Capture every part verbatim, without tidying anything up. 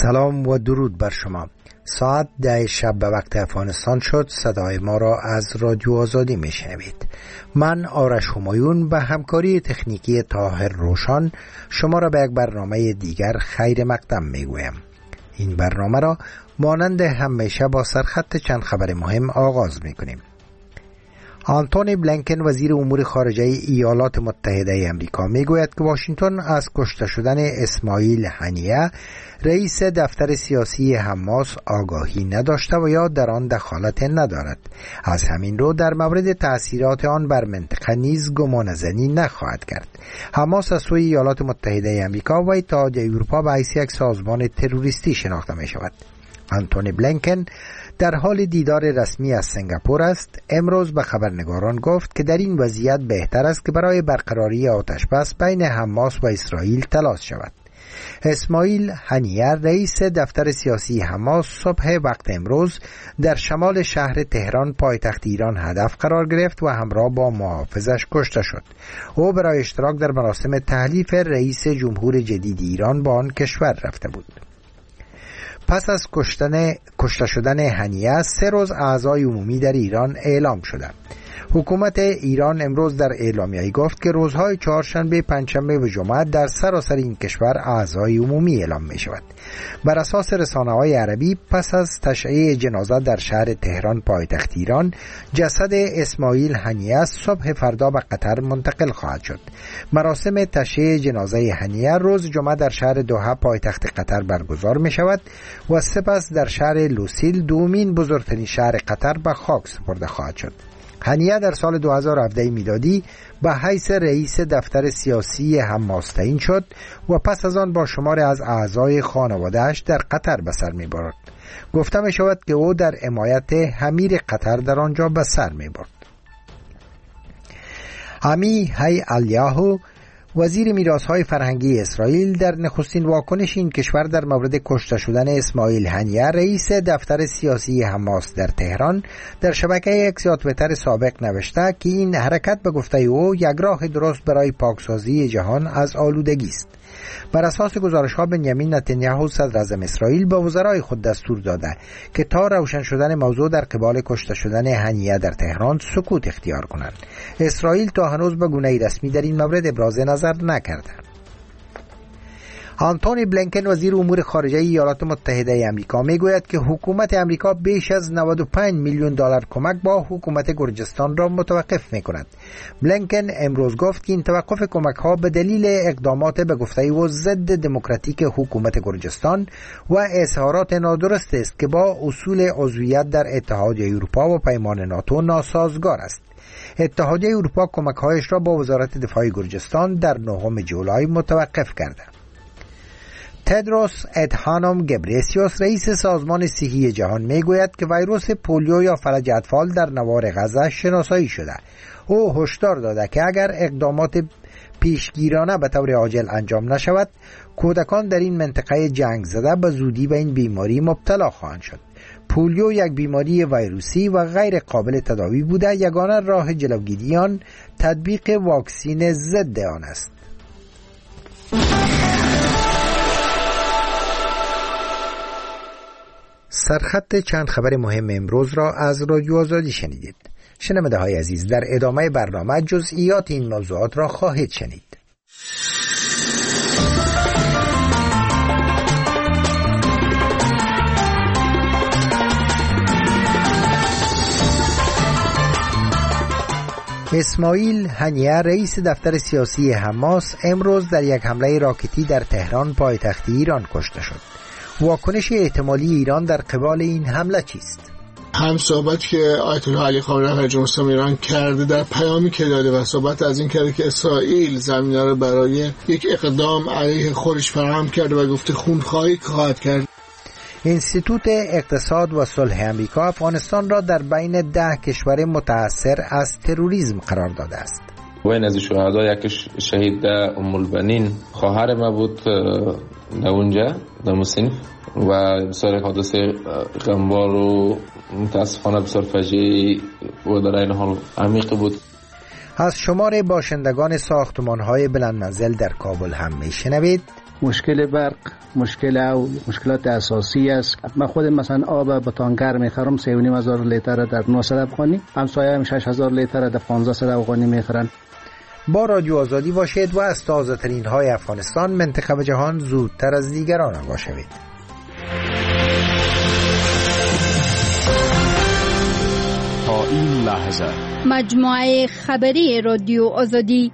سلام و درود بر شما. ساعت ده شب به وقت افغانستان شد. صدای ما را از رادیو آزادی میشنوید. من آرش همایون به همکاری تکنیکی طاهر روشان شما را به یک برنامه دیگر خیر مقدم میگویم. این برنامه را مانند همیشه با سرخط چند خبر مهم آغاز میکنیم. آنتونی بلینکن وزیر امور خارجه ایالات متحده آمریکا میگوید که واشنگتن از کشته شدن اسماعیل هنیه رئیس دفتر سیاسی حماس آگاهی نداشته و یا در آن دخالت ندارد. از همین رو در مورد تأثیرات آن بر منطقه نیز گمانه‌زنی نخواهد کرد. حماس از سوی ایالات متحده آمریکا و اتحادیه اروپا به حیث یک سازمان تروریستی شناخته می شود. آنتونی بلینکن در حال دیدار رسمی از سنگاپور است. امروز به خبرنگاران گفت که در این وضعیت بهتر است که برای برقراری آتشبس بین حماس و اسرائیل تلاش شود. اسماعیل هنیه رئیس دفتر سیاسی حماس صبح وقت امروز در شمال شهر تهران پایتخت ایران هدف قرار گرفت و همراه با محافظش کشته شد. او برای اشتراک در مراسم تحلیف رئیس جمهور جدید ایران با آن کشور رفته بود. پس از کشتن کشته شدن هنیه سه روز اعضای عمومی در ایران اعلام شده. حکومت ایران امروز در اعلامیه‌ای گفت که روزهای چهارشنبه، پنجشنبه و جمعه در سراسر این کشور اعضای عمومی اعلام می شود. بر اساس رسانه‌های عربی پس از تشییع جنازه در شهر تهران پایتخت ایران، جسد اسماعیل هنیه صبح فردا به قطر منتقل خواهد شد. مراسم تشییع جنازه هنیه روز جمعه در شهر دوحه پایتخت قطر برگزار می شود و سپس در شهر لوسیل دومین بزرگترین شهر قطر به خاک سپرده خواهد شد. هنیه در سال دو هزار و هفده میلادی به حیث رئیس دفتر سیاسی حماس تعیین شد و پس از آن با شماری از اعضای خانواده‌اش در قطر به سر می‌برد. گفته می شود که او در حمایت امیر قطر در آنجا به سر می‌برد. امی هی الیاهو وزیر میراث‌های فرهنگی اسرائیل در نخستین واکنش این کشور در مورد کشته شدن اسماعیل هنیه رئیس دفتر سیاسی حماس در تهران در شبکه اکس یا توییتر سابق نوشته که این حرکت به گفته او یک راه درست برای پاکسازی جهان از آلودگی است. بر اساس گزارش‌ها بنیامین نتانیاهو صدر اعظم اسرائیل به وزرای خود دستور داده که تا روشن شدن موضوع در قبال کشته شدن هنیه در تهران سکوت اختیار کنند. اسرائیل تا هنوز به گونه‌ای رسمی در این مورد ابراز نظر نکرده. آنتونی بلینکن وزیر امور خارجه ایالات متحده آمریکا میگوید که حکومت آمریکا بیش از نود و پنج میلیون دلار کمک با حکومت گرجستان را متوقف میکند. بلینکن امروز گفت که این توقف کمک ها به دلیل اقدامات به گفته او ضد دموکراتیک حکومت گرجستان و اظهارات نادرست است که با اصول عضویت در اتحادیه اروپا و پیمان ناتو ناسازگار است. اتحادیه اروپا کمک‌هایش را با وزارت دفاع گرجستان در نهم جولای متوقف کرده. تدروس ادهانوم گبریسیوس رئیس سازمان صحی جهان میگوید که ویروس پولیو یا فلج اطفال در نوار غزه شناسایی شده. او هشدار داده که اگر اقدامات پیشگیرانه به طور عاجل انجام نشود، کودکان در این منطقه جنگ زده به زودی به این بیماری مبتلا خواهند شد. پولیو یک بیماری ویروسی و غیر قابل تداوی بوده. یگانه راه جلوگیری آن تطبیق واکسین ضد آن است. سرخط چند خبر مهم امروز را از رادیو آزادی شنیدید. شنونده های عزیز، در ادامه برنامه جزئیات این موضوعات را خواهید شنید. اسماعیل هنیه رئیس دفتر سیاسی حماس امروز در یک حمله راکتی در تهران پایتخت ایران کشته شد. واکنش احتمالی ایران در قبال این حمله چیست؟ هم صحبت که آیت الله علی خامنه‌ای رهبر جمهوری اسلامی ایران کرده در پیامی که داده و صحبت از این کرده که اسرائیل زمینه را برای یک اقدام علیه خودش فراهم کرده و گفته خونخواهی خواهد کرد. انستیتوت اقتصاد و صلح آمریکا افغانستان را در بین ده کشور متأثر از تروریسم قرار داده است. بین از شهدا یکیش شهید ام البنین خواهر ما بود در اونجا در مسنف و بسیار حادثه غمبار و متاسفانه بسیار فجیع و در این حال عمیق بود. از شمار باشندگان ساختمان‌های بلند منزل در کابل هم میشنوید. مشکل برق مشکل او مشکلات اساسی است. من خود مثلا آب بتانگر میخرم سه و نیم هزار لیتر در نهصد افغانی، همسایه هم شش هزار لیتر در پانزده افغانی میخرن. با رادیو آزادی باشید و از تازه ترین های افغانستان، منطقه و جهان زودتر از دیگران آگاه شوید. تا این لحظه مجموعه خبری رادیو آزادی.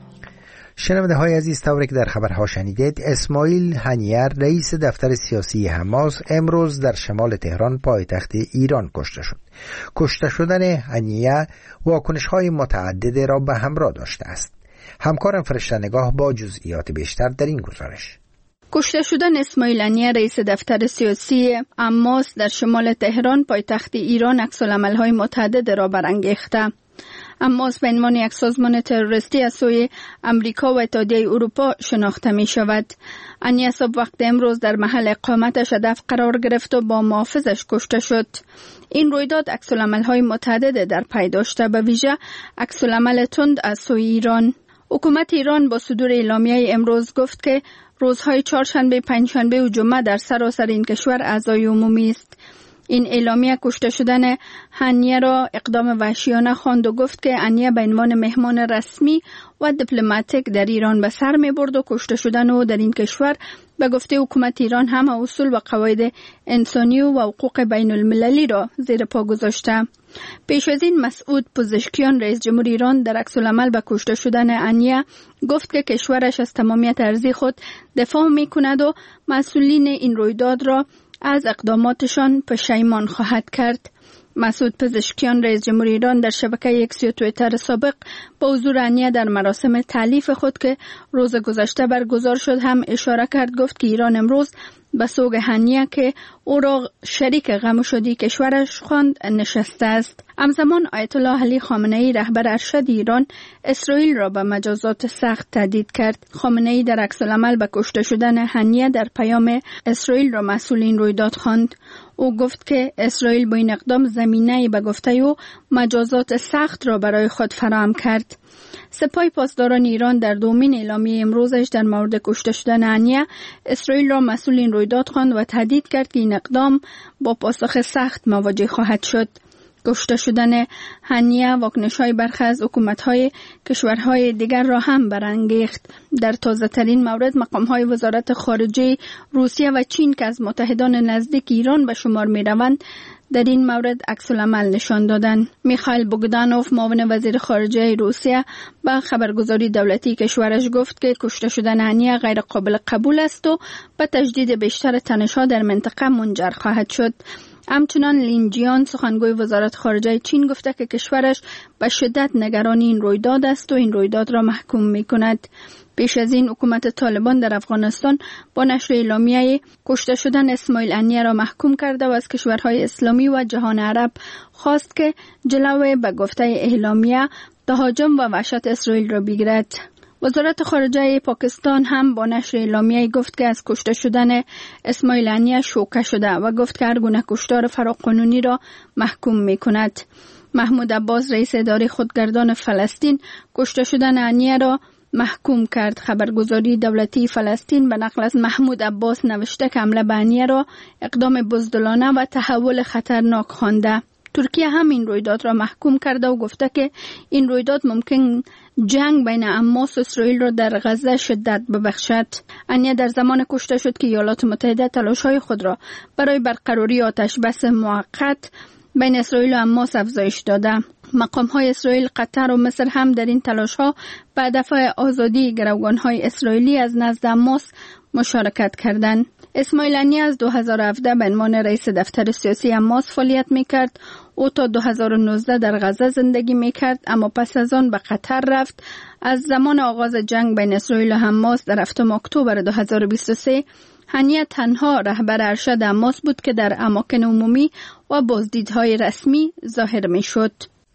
شنونده های عزیز، طوری که در خبرها شنیدید، اسماعیل هنیه رئیس دفتر سیاسی حماس امروز در شمال تهران پایتخت ایران کشته شد. کشته شدن هنیه واکنش های متعدد را به همراه داشته است. همکارم فرشته نگاه با جزئیات بیشتر در این گزارش. کشته شدن اسماعیل هنیه رئیس دفتر سیاسی حماس در شمال تهران پایتخت ایران عکس‌العمل‌های متعدد را برانگیخته. حماس به عنوان یک سازمان تروریستی از سوی امریکا و اتحادیه اروپا شناخته می شود. هنیه صبح وقت امروز در محل اقامتش هدف قرار گرفت و با محافظش کشته شد. این رویداد عکس‌العمل‌های متعدد در پی داشته، به ویژه عکس‌العمل تند از سوی ایران. حکومت ایران با صدور اعلامیه امروز گفت که روزهای چهارشنبه، پنجشنبه و جمعه در سراسر این کشور اعضای عمومی است. این اعلامیه کشته شدن هنیه را اقدام وحشیانه خواند و گفت که هنیه به عنوان مهمان رسمی و دیپلماتیک در ایران به سر می برد و کشته شدن او در این کشور به گفته حکومت ایران همه اصول و قواعد انسانی و حقوق بین المللی را زیر پا گذاشته. پیش از این مسعود پزشکیان رئیس جمهور ایران در عکس‌العمل به کشته شدن هنیه گفت که کشورش از تمامیت ارضی خود دفاع می کند و مسئولین این رویداد را از اقداماتشان پشیمان خواهد کرد. مسعود پزشکیان رئیس جمهور ایران در شبکه اکس و توییتر سابق با حضور هنیه در مراسم تألیف خود که روز گذشته برگزار شد هم اشاره کرد. گفت که ایران امروز به سوگ هنیه که او را شریک غم و شادی کشورش خواند نشسته است. همزمان آیت الله علی خامنه ای رهبر ارشد ایران اسرائیل را به مجازات سخت تهدید کرد. خامنه ای در عکس‌العمل به کشته شدن هنیه در پیام اسرائیل را مسئول این رویداد خواند. او گفت که اسرائیل با این اقدام زمینه‌ای به گفته او مجازات سخت را برای خود فراهم کرد. سپاه پاسداران ایران در دومین اعلامیه امروزش در مورد کشته شدن هنیه اسرائیل را مسئول این رویداد خواند و تهدید کرد که این اقدام با پاسخ سخت مواجه خواهد شد. کشته شدن هنیه واکنش‌های برخی از حکومت‌های کشورهای دیگر را هم برانگیخت. در تازه‌ترین مورد مقام‌های وزارت خارجه روسیه و چین که از متحدان نزدیک ایران به شمار می‌روند در این مورد عکس‌العمل نشان دادند. میخائیل بوگدانوف معاون وزیر خارجه روسیه با خبرگزاری دولتی کشورش گفت که کشته شدن هنیه غیر قابل قبول است و به تجدید بیشتر تنش‌ها در منطقه منجر خواهد شد. همچنان لین جیان سخنگوی وزارت خارجه چین گفته که کشورش به شدت نگران این رویداد است و این رویداد را محکوم می‌کند. پیش از این حکومت طالبان در افغانستان با نشر اعلامیه کشته شدن اسماعیل هنیه را محکوم کرده و از کشورهای اسلامی و جهان عرب خواست که جلوی به گفته اعلامیه تهاجم و وحشت اسرائیل را بگیرد. وزارت خارجه پاکستان هم با نشر اعلامیه گفت که از کشته شدن اسماعیل هنیه شوکه شده و گفت که هر گونه کشتار فراقانونی را محکوم می‌کند. محمود عباس رئیس اداره خودگردان فلسطین کشته شدن هنیه را محکوم کرد. خبرگزاری دولتی فلسطین به نقل از محمود عباس نوشته که حمله به هنیه را اقدام بزدلانه و تحول خطرناک خوانده. ترکیه هم این رویداد را محکوم کرده و گفته که این رویداد ممکن جنگ بین حماس و اسرائیل را در غزه شدت ببخشد. هنیه در زمان کشته شد که ایالات متحده تلاش‌های خود را برای برقراری آتش بس موقت بین اسرائیل و حماس افزایش داده. مقام‌های اسرائیل، قطر و مصر هم در این تلاش‌ها به هدف آزادی گروگان‌های اسرائیلی از نزد حماس مشارکت کردند. اسماعیل هنیه از دو هزار و هفده به عنوان رئیس دفتر سیاسی حماس فعالیت می‌کرد. او تا دو هزار و نوزده در غزه زندگی می‌کرد، اما پس از آن به قطر رفت. از زمان آغاز جنگ بین اسرائیل و حماس در هفتم اکتبر دو هزار و بیست و سه هنیه تنها رهبر ارشد حماس بود که در اماکن عمومی و بازدیدهای رسمی ظاهر می‌شد.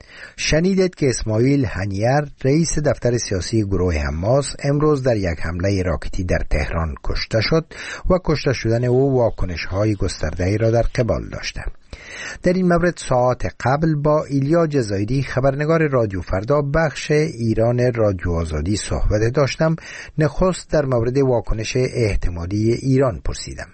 شنیدید که اسماعیل هنیر رئیس دفتر سیاسی گروه حماس امروز در یک حمله راکتی در تهران کشته شد و کشته شدن او واکنش‌های گسترده‌ای را در قبال داشته. در این مورد ساعت قبل با ایلیا جزایری خبرنگار رادیو فردا بخش ایران رادیو آزادی صحبت داشتم. نخست در مورد واکنش احتمالی ایران پرسیدم.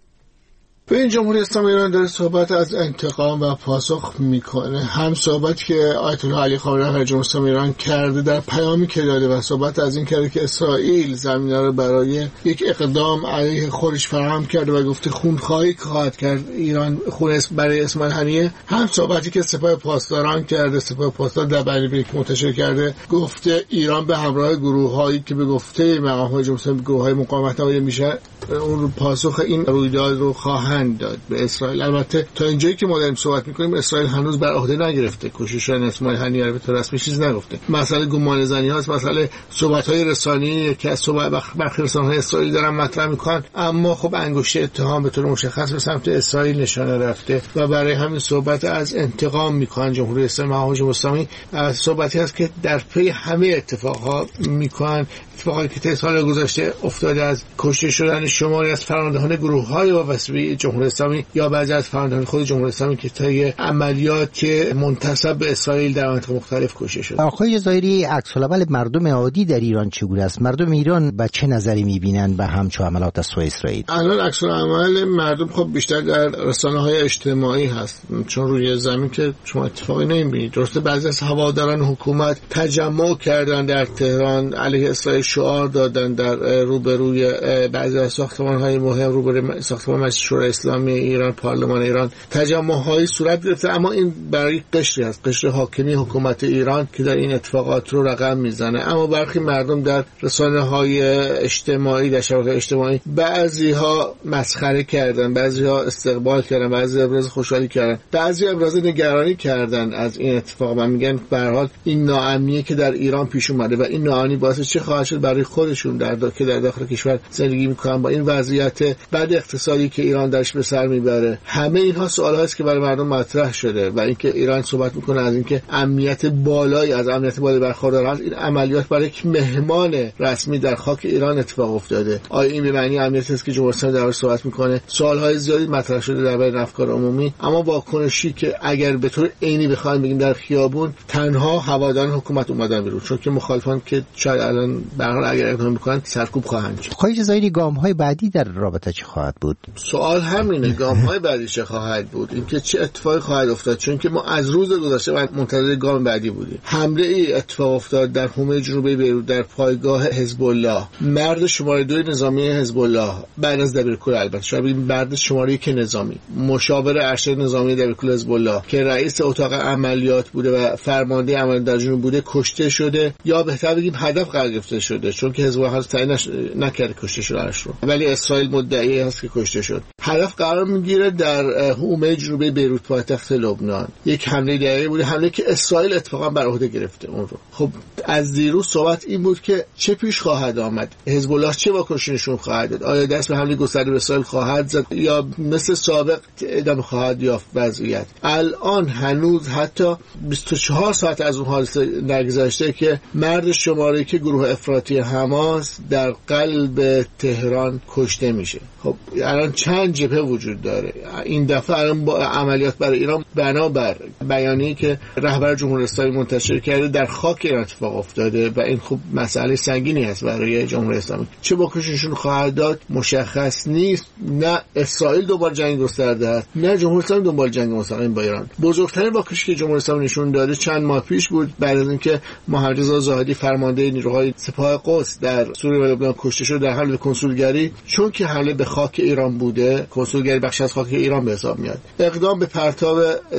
به این جمهوری اسلامی ایران داره صحبت از انتقام و پاسخ میکنه. هم صحبتی که آیت الله علی خامنه‌ای رهبر جمهوری اسلامی ایران کرده در پیامی که داده و صحبت از این کرده که اسرائیل زمینه رو برای یک اقدام علیه خودش فراهم کرده و گفته خونخواهی خواهد کرد ایران خون برای اسماعیل هنیه. هم صحبتی که سپاه پاسداران کرده. سپاه پاسدار در بیانیه‌ای که منتشر کرده گفته ایران به همراه گروه‌هایی که به گفته مقام‌های جمهوری اسلامی گروه‌های مقاومت نمایی میشه اون پاسخ این رویداد رو خواهند داد به اسرائیل. البته تا اینجایی که ما داریم صحبت میکنیم اسرائیل هنوز بر عهده نگرفته کشتن اسماعیل هنیه رو به طور رسمی چیز نگفته. مسئله گمان زنی هاست، مسئله صحبت‌های رسانه‌ای که از صحبت برخی رسانه‌های اسرائیل دارن مطرح میکنن، اما خب انگشت اتهام به طور مشخص به سمت اسرائیل نشانه رفته و برای همین صحبت از انتقام میکنن. جمهوری اسلامی جمهوری اسلامی از صحبتی هست که در پی همه اتفاقها میکنن، اتفاقی که طی سال گذشته افتاده از کشته شدن شماری از فرماندهان گروه‌های وابسته به جمهوری اسلامی یا بعضی از فرماندهان خود جمهوری اسلامی که طی عملیات منتسب به اسرائیل در مناطق مختلف کشته شد. آقای ظاهری، عکس‌العمل مردم عادی در ایران چگونه است؟ مردم ایران به چه نظری می‌بینند به همچون عملات از سوی اسرائیل؟ الان عکس‌العمل مردم خب بیشتر در رسانه‌های اجتماعی هست، چون روی زمین که شما اتفاقی نمی‌بینید. درسته بعضی از هواداران حکومت تجمع کردن در تهران علیه اسرائیل، شعار دادن در روبروی بعضی از ساختمان‌های مهم، روبروی ساختمان مجلس شورای اسلامی ایران، پارلمان ایران تجمع‌هایی صورت گرفته، اما این برای قشری است، قشر حاکمی حکومت ایران که در این اتفاقات رو رقم میزنه. اما برخی مردم در رسانه‌های اجتماعی، در شبکه‌های اجتماعی بعضی‌ها مسخره کردن، بعضی‌ها استقبال کردن، بعضی ابراز خوشحالی کردن، بعضی ابراز نگرانی کردن از این اتفاق و میگن به هر حال این ناامنی که در ایران پیش اومده و این ناامنی باعث چه خواهد شد برای خودشون در دا... که در داخل کشور زندگی میکنن با این وضعیت بد اقتصادی که ایران درش به سر میبره. همه اینها سوال‌هایی است که برای مردم مطرح شده و اینکه ایران صحبت میکنه از اینکه امنیت بالایی از امنیت بالایی برخوردار است. این عملیات برای یک مهمان رسمی در خاک ایران اتفاق افتاده. آیا این به معنی امنیتی است که جمهوری اسلامی درش صحبت میکنه؟ سوال‌های زیادی مطرح شده در بین افکار عمومی، اما واکنشی که اگر به طور عینی بخوایم بگیم در خیابون تنها هواداران حکومت اومدن بیرون، چون که مخالفان که شاید الان به هر حال اگر اقدام میکنن سرکوب خواهند شد. آقای جزایری، گام‌های بعدی در رابطه چه خواهد بود؟ سوال همینه، گام‌های بعدی چه خواهد بود، اینکه چه اتفاقی خواهد افتاد، چون که ما از روز گذشته منتظر گام بعدی بودیم. حمله ای اتفاق افتاد در حومه جنوبی بیروت در پایگاه حزب الله. مرد شماره دو نظامی حزب الله بعد از دبیرکل، البته شاید بگیم مرد شماره یک نظامی، مشاور ارشد نظامی دبیرکل حزب الله که رئیس اتاق عملیات بوده و فرمانده عملیات در جنوب بوده کشته شده، یا بهتر بگیم هدف قرار گرفته شده، چون که حزب الله تعیین نکرده کشته شدهش رو، ولی اسرائیل مدعی است که کشته شد. هدف قرار میگیره در حومه جنوبی بیروت پایتخت لبنان. یک حمله دقیقی بوده، حمله که اسرائیل اتفاقا بر عهده گرفته اون رو. خب از دیروز صحبت این بود که چه پیش خواهد آمد، حزب الله چه واکنشی نشون خواهد داد، آیا دست به حمله گسترده به اسرائیل خواهد زد یا مثل سابق ادامه خواهد یافت وضعیت. الان هنوز حتی بیست و چهار ساعت از اون حادثه نگذشته که مرد شماره که گروه افراطی حماس در قلب تهران کشته میشه. خب الان چند جبهه وجود داره. این دفعه الان با عملیات برای ایران بنابر بیانیه‌ای که رهبر جمهوری اسلامی منتشر کرده در خاک ایران اتفاق افتاده و این خب مسئله سنگینی هست برای جمهوری اسلامی. چه واکنششون خواهد داد مشخص نیست. نه اسرائیل دنبال جنگ گسترده است، نه جمهوری اسلامی دنبال جنگ مستقیم با ایران. بزرگترین واکنشی که جمهوری اسلامی نشون داده چند ماه پیش بود، بعد از اینکه محمد رضا زاهدی فرمانده نیروهای سپاه قدس در سوریه و لبنان کشته شد در حمله کنسولگری، چون که حمله به خاک ایران بوده، کنسولگری بخش از خاک ایران به حساب میاد، اقدام به پرتاب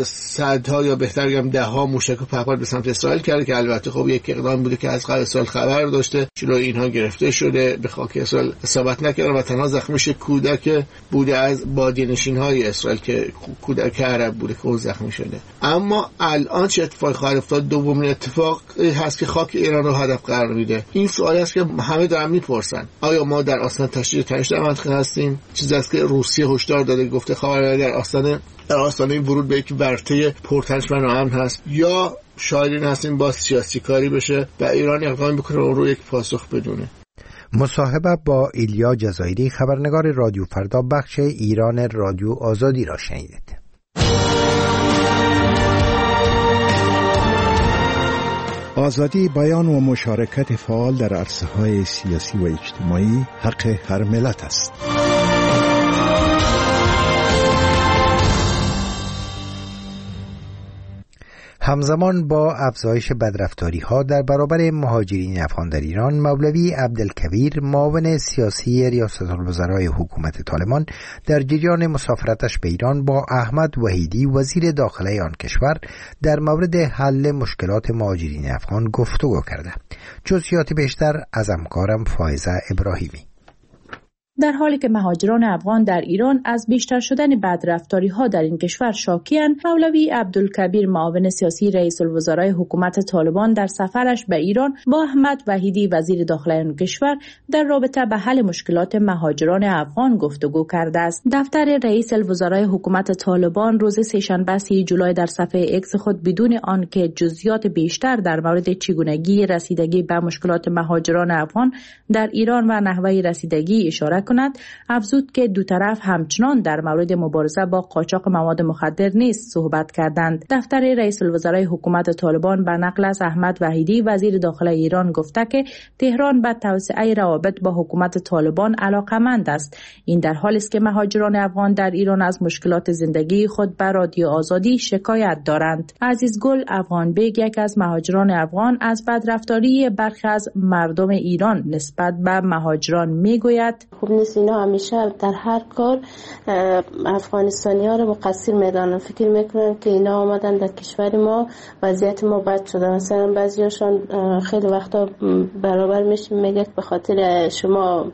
صدها یا بهتر بگم ده ها موشک و پهپاد به سمت اسرائیل کرده که البته خب یک اقدام بوده که از قبل اسرائیل خبر داشته، جلوی اینها گرفته شده، به خاک اسرائیل اصابت نکرده و تنها زخمیش کودک بوده از بادیانشین‌های اسرائیل که کودک عرب بوده که اون زخمی شده. اما الان چه اتفاقی خواهد افتاد؟ دومین اتفاق هست که خاک ایران رو هدف قرار میده. این سوالی است که همه دارن میپرسن، آیا ما در آستانه تشدید تنش در منطقه هستیم؟ چیزی است که روسیه هشدار داده، گفته خبرنگار در آستانه در آستانه ورود به یک ورطه پرتنش و ناامن هست، یا شاید هستیم با سیاسی کاری بشه و ایران اقدام بکنه و رو یک پاسخ بدونه. مصاحبه با ایلیا جزایری، خبرنگار رادیو فردا بخش ایران رادیو آزادی را شنیدید. آزادی بیان و مشارکت فعال در عرصه‌های سیاسی و اجتماعی حق هر ملت است. همزمان با افزایش بدرفتاری‌ها در برابر مهاجرین افغان در ایران، مولوی عبدالکبیر، معاون سیاسی ریاست الوزرای حکومت طالبان، در جریان مسافرتش به ایران با احمد وحیدی وزیر داخله آن کشور در مورد حل مشکلات مهاجرین افغان گفتگو کرده. جزئیات بیشتر از همکارم فائزه ابراهیمی. در حالی که مهاجران افغان در ایران از بیشتر شدن بدرفتاری‌ها در این کشور شاکی‌اند، مولوی عبدالکبیر، معاون سیاسی رئیس الوزرای حکومت طالبان، در سفرش به ایران با احمد وحیدی وزیر داخله آن کشور در رابطه به حل مشکلات مهاجران افغان گفتگو کرده است. دفتر رئیس الوزرای حکومت طالبان روز سه‌شنبه سی جولای در صفحه اکس خود بدون آنکه جزئیات بیشتر در مورد چگونگی رسیدگی به مشکلات مهاجران افغان در ایران و نحوه رسیدگی اشاره کند، افزود که دو طرف همچنان در مورد مبارزه با قاچاق مواد مخدر نیز صحبت کردند. دفتر رئیس الوزرای حکومت طالبان به نقل از احمد وحیدی وزیر داخله ایران گفته که تهران به توسعه روابط با حکومت طالبان علاقه‌مند است. این در حالی است که مهاجران افغان در ایران از مشکلات زندگی خود به رادیو آزادی شکایت دارند. عزیز گل افغان بیگ، یک از مهاجران افغان، از بدرفتاری برخی از مردم ایران نسبت به مهاجران میگوید: نیست. اینا همیشه در هر کار افغانستانی ها رو مقصر میدانن، فکر میکنن که اینا آمدن در کشور ما وضعیت ما بد شده. مثلا بعضیاشون خیلی وقتا برابر میشه میگه به خاطر شما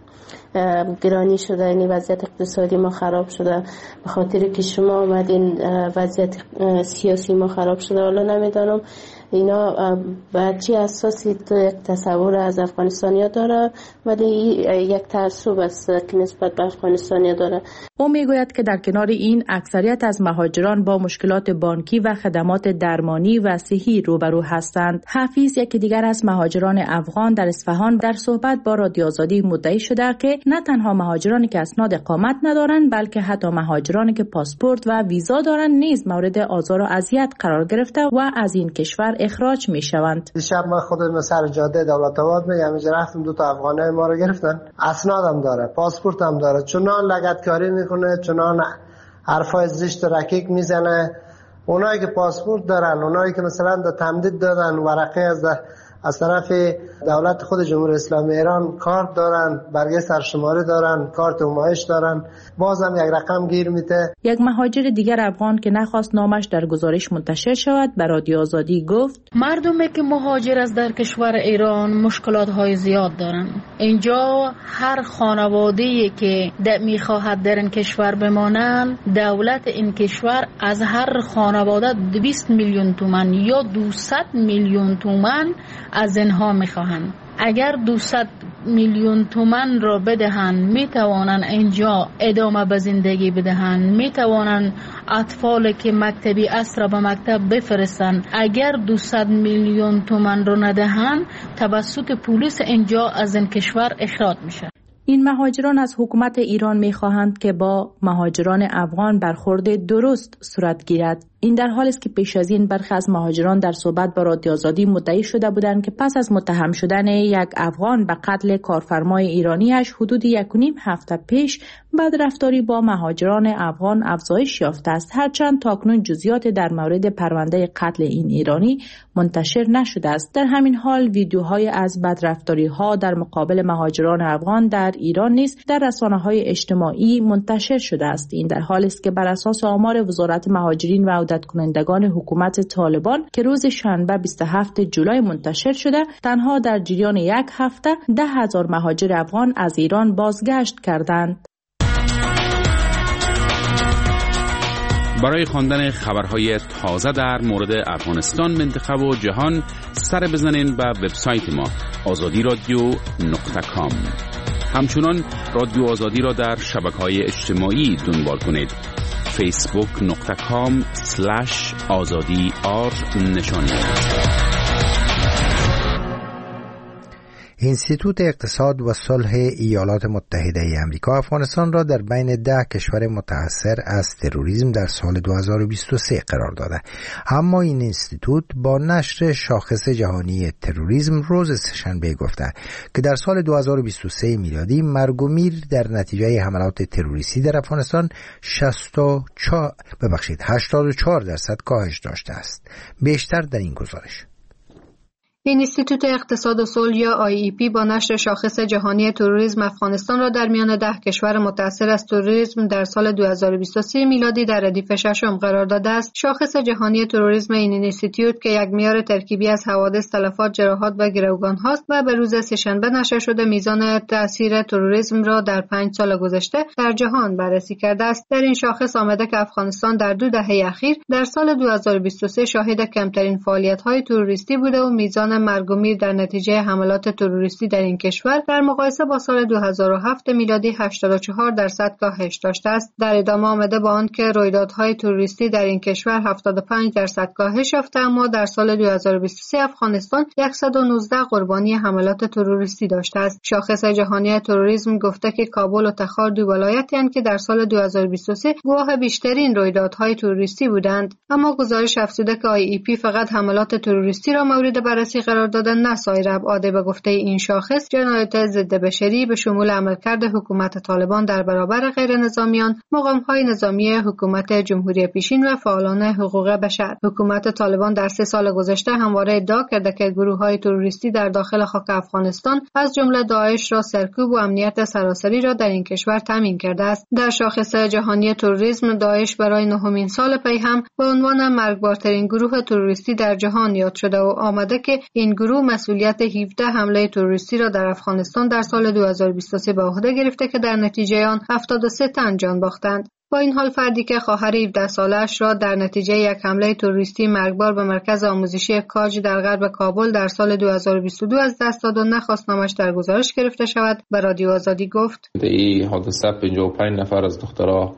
گرانی شده، یعنی وضعیت اقتصادی ما خراب شده، به خاطر که شما آمدین وضعیت سیاسی ما خراب شده. حالا نمیدانم اینا به چه اساسی تو یک تصور از افغانستانیا داره، ولی یک تعصب است که نسبت به افغانستانیا داره. او میگوید که در کنار این اکثریت از مهاجران با مشکلات بانکی و خدمات درمانی و صحی روبرو هستند. حفیظ، یکی دیگر از مهاجران افغان در اصفهان، در صحبت با رادیو آزادی مدعی شده که نه تنها مهاجرانی که اسناد اقامت ندارند، بلکه حتی مهاجرانی که پاسپورت و ویزا دارند نیز مورد آزار و اذیت قرار گرفته و از این کشور اخراج می شوند. دیشب من خودم سر جاده دولت آباد میگم، اینجا رفتم دو تا افغانه ما رو گرفتن، اسنادم داره، پاسپورت هم داره، چنان لگدکاری میکنه، چنان حرفای زشت رکیک میزنه. اونایی که پاسپورت دارن، اونایی که مثلا در تمدید دادن ورقه از از طرف دولت خود جمهوری اسلامی ایران کارت دارن، برگه سرشماری دارن، کارت نمایش دارن، بازم یک رقم گیر میده. یک مهاجر دیگر افغان که نخواست نامش در گزارش منتشر شود به رادیو آزادی گفت: مردمی که مهاجر از در کشور ایران مشکلات های زیاد دارن. اینجا هر خانواده‌ای که میخواهد در این کشور بمانند، دولت این کشور از هر خانواده دویست میلیون تومان یا دویست میلیون تومان از اینها میخواهند. اگر دویست میلیون تومان را بدهند، میتوانند اینجا ادامه به زندگی بدهند، میتوانند اطفال که مکتبی است را به مکتب بفرستند. اگر دویست میلیون تومان را ندهند، توسط پلیس اینجا از این کشور اخراج میشه. این مهاجران از حکومت ایران میخواهند که با مهاجران افغان برخورد درست صورت گیرد. این در حالی است که پیش از این برخی از مهاجران در صحبت با رادیو آزادی مدعی شده بودند که پس از متهم شدن یک افغان به قتل کارفرمای ایرانیش حدود یک و نیم هفته پیش بدرفتاری با مهاجران افغان افزایش یافته است، هرچند تاکنون جزئیات در مورد پرونده قتل این ایرانی منتشر نشده است. در همین حال ویدیوهای از بدرفتاری‌ها در مقابل مهاجران افغان در ایران نیز در رسانه‌های اجتماعی منتشر شده است. این در حالی است که بر اساس آمار وزارت مهاجرین و عودت کنندگان حکومت طالبان که روز شنبه بیست و هفتم جولای منتشر شده، تنها در جریان یک هفته ده هزار مهاجر افغان از ایران بازگشت کردند. برای خواندن خبرهای تازه در مورد افغانستان، منطقه و جهان سر بزنین به وبسایت ما آزادی رادیو نقطه کام. همچنان رادیو آزادی را در شبکه‌های اجتماعی دنبال کنید. فیسبوک نقطه کام سلش آزادی آر نشانی. اینستیتوت اقتصاد و صلح ایالات متحده ای آمریکا افغانستان را در بین ده کشور متاثر از تروریسم در سال دو هزار و بیست و سه قرار داده. اما این اینستیتوت با نشر شاخص جهانی تروریسم روز سه‌شنبه گفته که در سال دو هزار و بیست و سه میلادی مرگ و میر در نتیجه حملات تروریستی در افغانستان شصت و چهار ببخشید هشتاد و چهار درصد کاهش داشته است. بیشتر در این گزارش. اینستیتوت اقتصاد و صلح یا آی ای پی با نشر شاخص جهانی تروریسم افغانستان را در میان ده کشور متاثر از تروریسم در سال دو هزار و بیست و سه میلادی در ردیف ششم قرار داده است. شاخص جهانی تروریسم این اینستیتوت که یک معیار ترکیبی از حوادث، تلفات، جراحات و گروگان هاست و به روز سه‌شنبه نشر شده میزان تاثیر تروریسم را در پنج سال گذشته در جهان بررسی کرده است. در این شاخص آمده که افغانستان در دو دهه اخیر در سال دو هزار و بیست و سه شاهد کمترین فعالیت‌های تروریستی بوده و میزان مرگ و میر در نتیجه حملات تروریستی در این کشور در مقایسه با سال دو هزار و هفت میلادی هشتاد و چهار درصد کاهش داشته است. در ادامه آمده با آن که رویدادهای تروریستی در این کشور هفتاد و پنج درصد کاهش یافته، اما در سال دو هزار و بیست و سه افغانستان صد و نوزده قربانی حملات تروریستی داشته است. شاخص جهانی تروریسم گفته که کابل و تخار دو ولایتی هستند که در سال دو هزار و بیست و سه گواه بیشترین رویدادهای تروریستی بودند. اما گزارش افزوده که آی ای پی فقط حملات تروریستی را مورد بررسی قرار دادن، نه سایر ابعاد. به گفته این شاخص جنایات ضد بشری به شمول عملکرد حکومت طالبان در برابر غیر نظامیان، مقام‌های نظامی حکومت جمهوری پیشین و فعالان حقوق بشر. حکومت طالبان در سه سال گذشته همواره ادعا کرده که گروه‌های تروریستی در داخل خاک افغانستان از جمله داعش را سرکوب و امنیت سراسری را در این کشور تامین کرده است. در شاخص جهانی تروریسم داعش برای نهمین سال پی هم به عنوان مرگبارترین گروه تروریستی در جهان یاد شده و آمده که این گروه مسئولیت هفده حمله تروریستی را در افغانستان در سال دو هزار و بیست و سه به عهده گرفته که در نتیجه آن هفتاد و سه تن جان باختند. با این حال فردی که خواهر هفده سالش را در نتیجه یک حمله تروریستی مرگبار به مرکز آموزشی کاج در غرب کابل در سال دو هزار و بیست و دو از دست داد و نخواست نامش در گزارش گرفته شود، به رادیو آزادی گفت: این حادثه پنجاه و پنج نفر از دخترها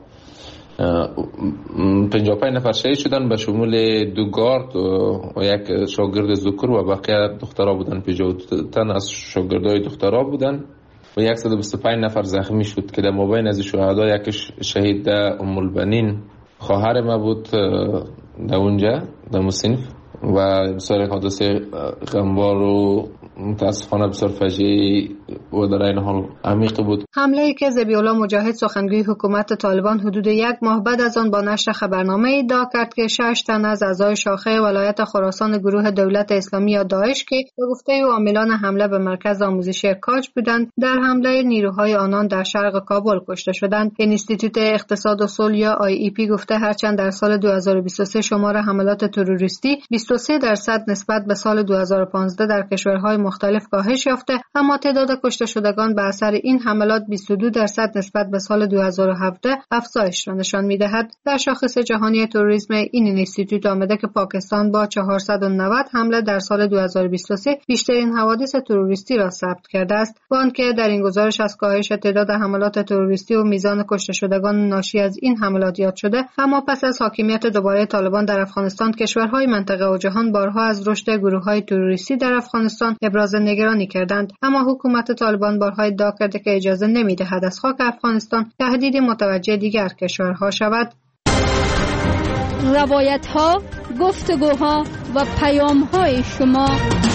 پنجاه و پنج نفر شهید شدن به شمول دو گارد و یک شاگرد ذکر و بقیه دخترها بودن. پنجاه و دو تن از شاگردای دخترها بودن و صد و بیست و پنج نفر زخمی شد که در مابین از شهدا یکش شهید ام البنین خواهر ما بود در اونجا در مصنف و بسیار حادثه غمبار و متاسفانه بسیار فجیع و در این حال عمیق بود. حمله‌ای که ذبیح الله مجاهد سخنگوی حکومت طالبان حدود یک ماه بعد از آن با نشر خبرنامه ادعا کرد که شش تن از اعضای شاخه ولایت خراسان گروه دولت اسلامی یا داعش که به گفته او عاملان حمله به مرکز آموزشی کاج بودند، در حمله نیروهای آنان در شرق کابل کشته شدند. اینستیتوت اقتصاد و صلح یا آی ای پی گفته هرچند در سال دو هزار و بیست و سه شمار حملات تروریستی بیست و سه درصد نسبت به سال دو هزار و پانزده در کشورهای مختلف کاهش یافته، اما تعداد کشته شدگان به اثر این حملات بیست و دو درصد نسبت به سال دو هزار و هفده افزایش را نشان می‌دهد. در شاخص جهانی تروریسم این اینستیتوت آمده که پاکستان با چهارصد و نود حمله در سال دو هزار و بیست و سه بیشترین حوادث تروریستی را ثبت کرده است. با آنکه در این گزارش از کاهش تعداد حملات تروریستی و میزان کشته شدگان ناشی از این حملات یاد شده، اما پس از حاکمیت دوباره طالبان در افغانستان کشورهای منطقه و جهان بارها از رشد گروه‌های تروریستی در افغانستان ابراز نگرانی کردند. اما حکومت طالبان بارها ادعا کرده که اجازه نمی‌دهد از خاک افغانستان تهدید متوجه دیگر کشورها شود. روایت‌ها، گفتگوها و پیام‌های شما.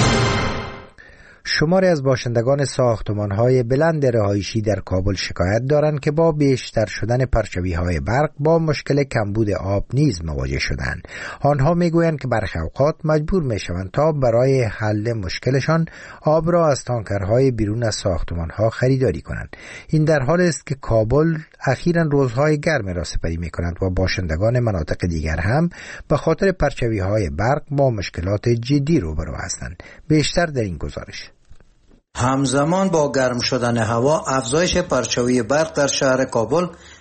شماری از باشندگان ساختمان‌های بلند رهایشی در کابل شکایت دارند که با بیشتر شدن پرچاوی‌های برق با مشکل کمبود آب نیز مواجه شدند. آنها میگویند که برخی اوقات مجبور میشوند تا برای حل مشکلشان آب را از تانکرهای بیرون از ساختمان‌ها خریداری کنند. این در حالی است که کابل اخیراً روزهای گرم را سپری می‌کند و باشندگان مناطق دیگر هم به خاطر پرچاوی‌های برق با مشکلات جدی روبرو هستند. بیشتر در این گزارش. همزمان با گرم شدن هوا، افزایش پرچاوی برق در شهر کابل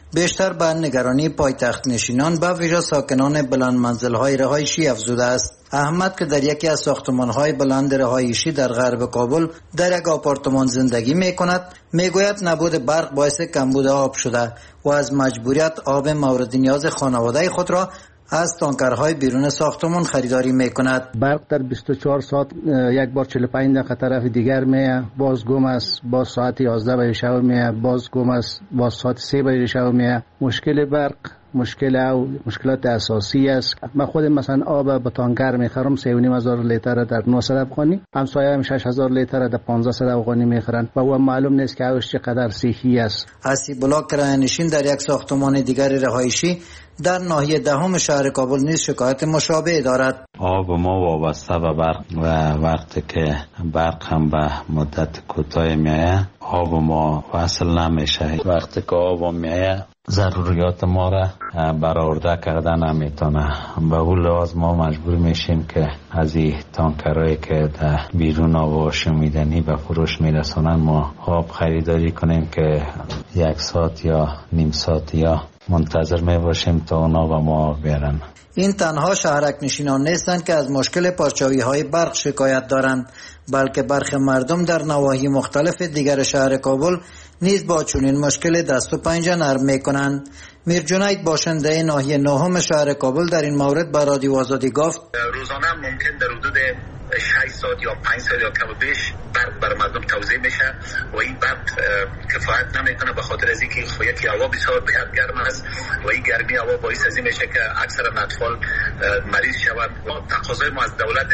بیشتر به نگرانی پایتخت نشینان به ویژه ساکنان بلند منزل‌های رهایشی افزوده است. احمد که در یکی از ساختمان‌های بلند رهایشی در غرب کابل در یک آپارتمان زندگی می‌کند، میگوید نبود برق باعث کمبود آب شده و از مجبوریت آب مورد نیاز خانواده خود را از تانکرهای بیرون ساختمان خریداری میکند. برق در بیست و چهار ساعت یک بار چهل و پنج دقیقه طرف دیگر میه، باز گم است، باز ساعت یازده بجه شب میه، باز گم است، باز ساعت سه بجه شب میه. مشکل برق مشکل او مشکلات اساسی است. من خودم مثلا آب به تانکر میخرم سه و نیم هزار لیتر در نهصد افغانی، همسایه‌ام شش هزار لیتر در پانزده صد افغانی میخرن و او معلوم نیست که اوش چقدر صحی است. حسیب‌الله کرایه‌نشین در یک ساختمان دیگر رهایشی در ناحیه دهم شهر کابل نیز شکایت مشابه دارد. آب ما وابسته به برق و وقتی که برق هم به مدت کوتاه میایه آب ما وصل نمیشه. وقتی که آب میایه ضروریات ما را برآورده کردن نمیتونه. به اون لحاظ ما مجبور میشیم که از این تانکرهایی که در بیرون آب شومیدنی به فروش میرسونن ما آب خریداری کنیم که یک ساعت یا نیم ساعت یا منتظر می باشیم تا اونا به ما بیارن. این تنها شهرک نشینان نیستند که از مشکل پارچاوی های برق شکایت دارند، بلکه برخی مردم در نواحی مختلف دیگر شهر کابل نیز با چنین مشکل دست و پنجه نرم می کنند. میر جنید باشنده ناحیه نهم شهر کابل در این مورد به رادیو آزادی گفت روزانه ممکن در حدود شش ساعت یا پنج ساعت یا کم و بیش برق بر مردم توزیع میشه و این برق کفایت نمیکنه به خاطر از اینکه یکی هوا بسیار بهت گرم است و این گرمی هوا باعث از این میشه که اکثر اطفال مریض شود. و تقاضای ما از دولت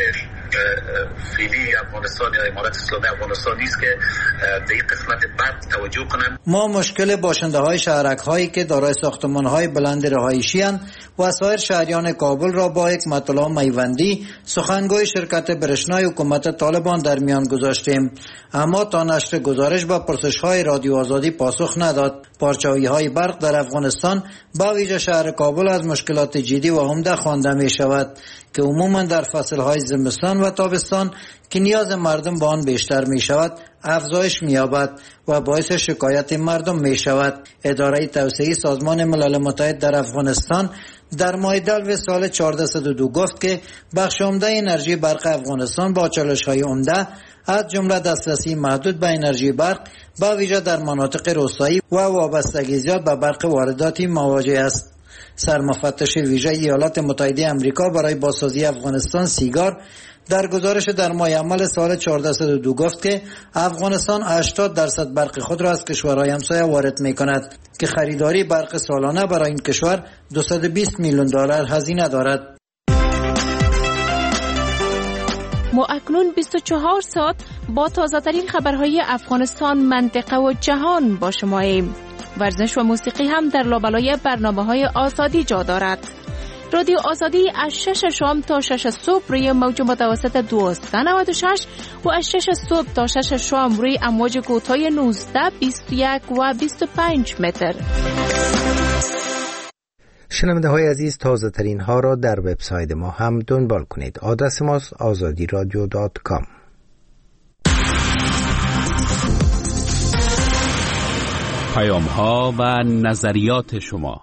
فعلی افغانستان یا امارت اسلامی افغانستان نیست که به این قسمت برق توجه کنند. ما مشکل باشنده های شهرک هایی که دارای ساختمان های بلند رهایشی اند و سایر شهریان کابل را با یک مطلع میوندی سخنگوی شرکت برشنای حکومت طالبان در میان گذاشتیم، اما تا نشر گزارش با پرسش های رادیو آزادی پاسخ نداد. پارچاوی های برق در افغانستان با ویژه شهر کابل از مشکلات جدی و عمده خوانده می شود که عموما در فصل های زمستان و تابستان که نیاز مردم به آن بیشتر می شود افزایش می یابد و باعث شکایت مردم می شود. اداره توسعه سازمان ملل متحد در افغانستان در ماه دلو سال چهارصد و دو گفت که بخش عمده انرژی برق افغانستان با چالش‌های عمده از جمله دسترسی محدود به انرژی برق با ویژه در مناطق روستایی و وابستگی زیاد به برق وارداتی مواجه است. سرمفتش ویژه ایالات متحده آمریکا برای بازسازی افغانستان سیگار در گزارش در ماه اول سال چهارصد و دو گفت که افغانستان هشتاد درصد برق خود را از کشورهای همسایه وارد می‌کند که خریداری برق سالانه برای این کشور دویست و بیست میلیون دلار هزینه دارد. ما اکنون بیست و چهار ساعت با تازه‌ترین خبرهای افغانستان، منطقه و جهان با شماییم. ورزش و موسیقی هم در لابلای برنامه‌های آزادی جا دارد. رادیو آزادی از شش شام تا شش صبح روی موج متوسط دویست و نود و شش و از شش صبح تا شش شام روی امواج کوتاه نوزده، بیست و یک و بیست و پنج متر. شنونده های عزیز، تازه ترین ها را در وبسایت ما هم دنبال کنید. آدرس ماست آزادی رادیو دات کام. پیام ها و نظریات شما.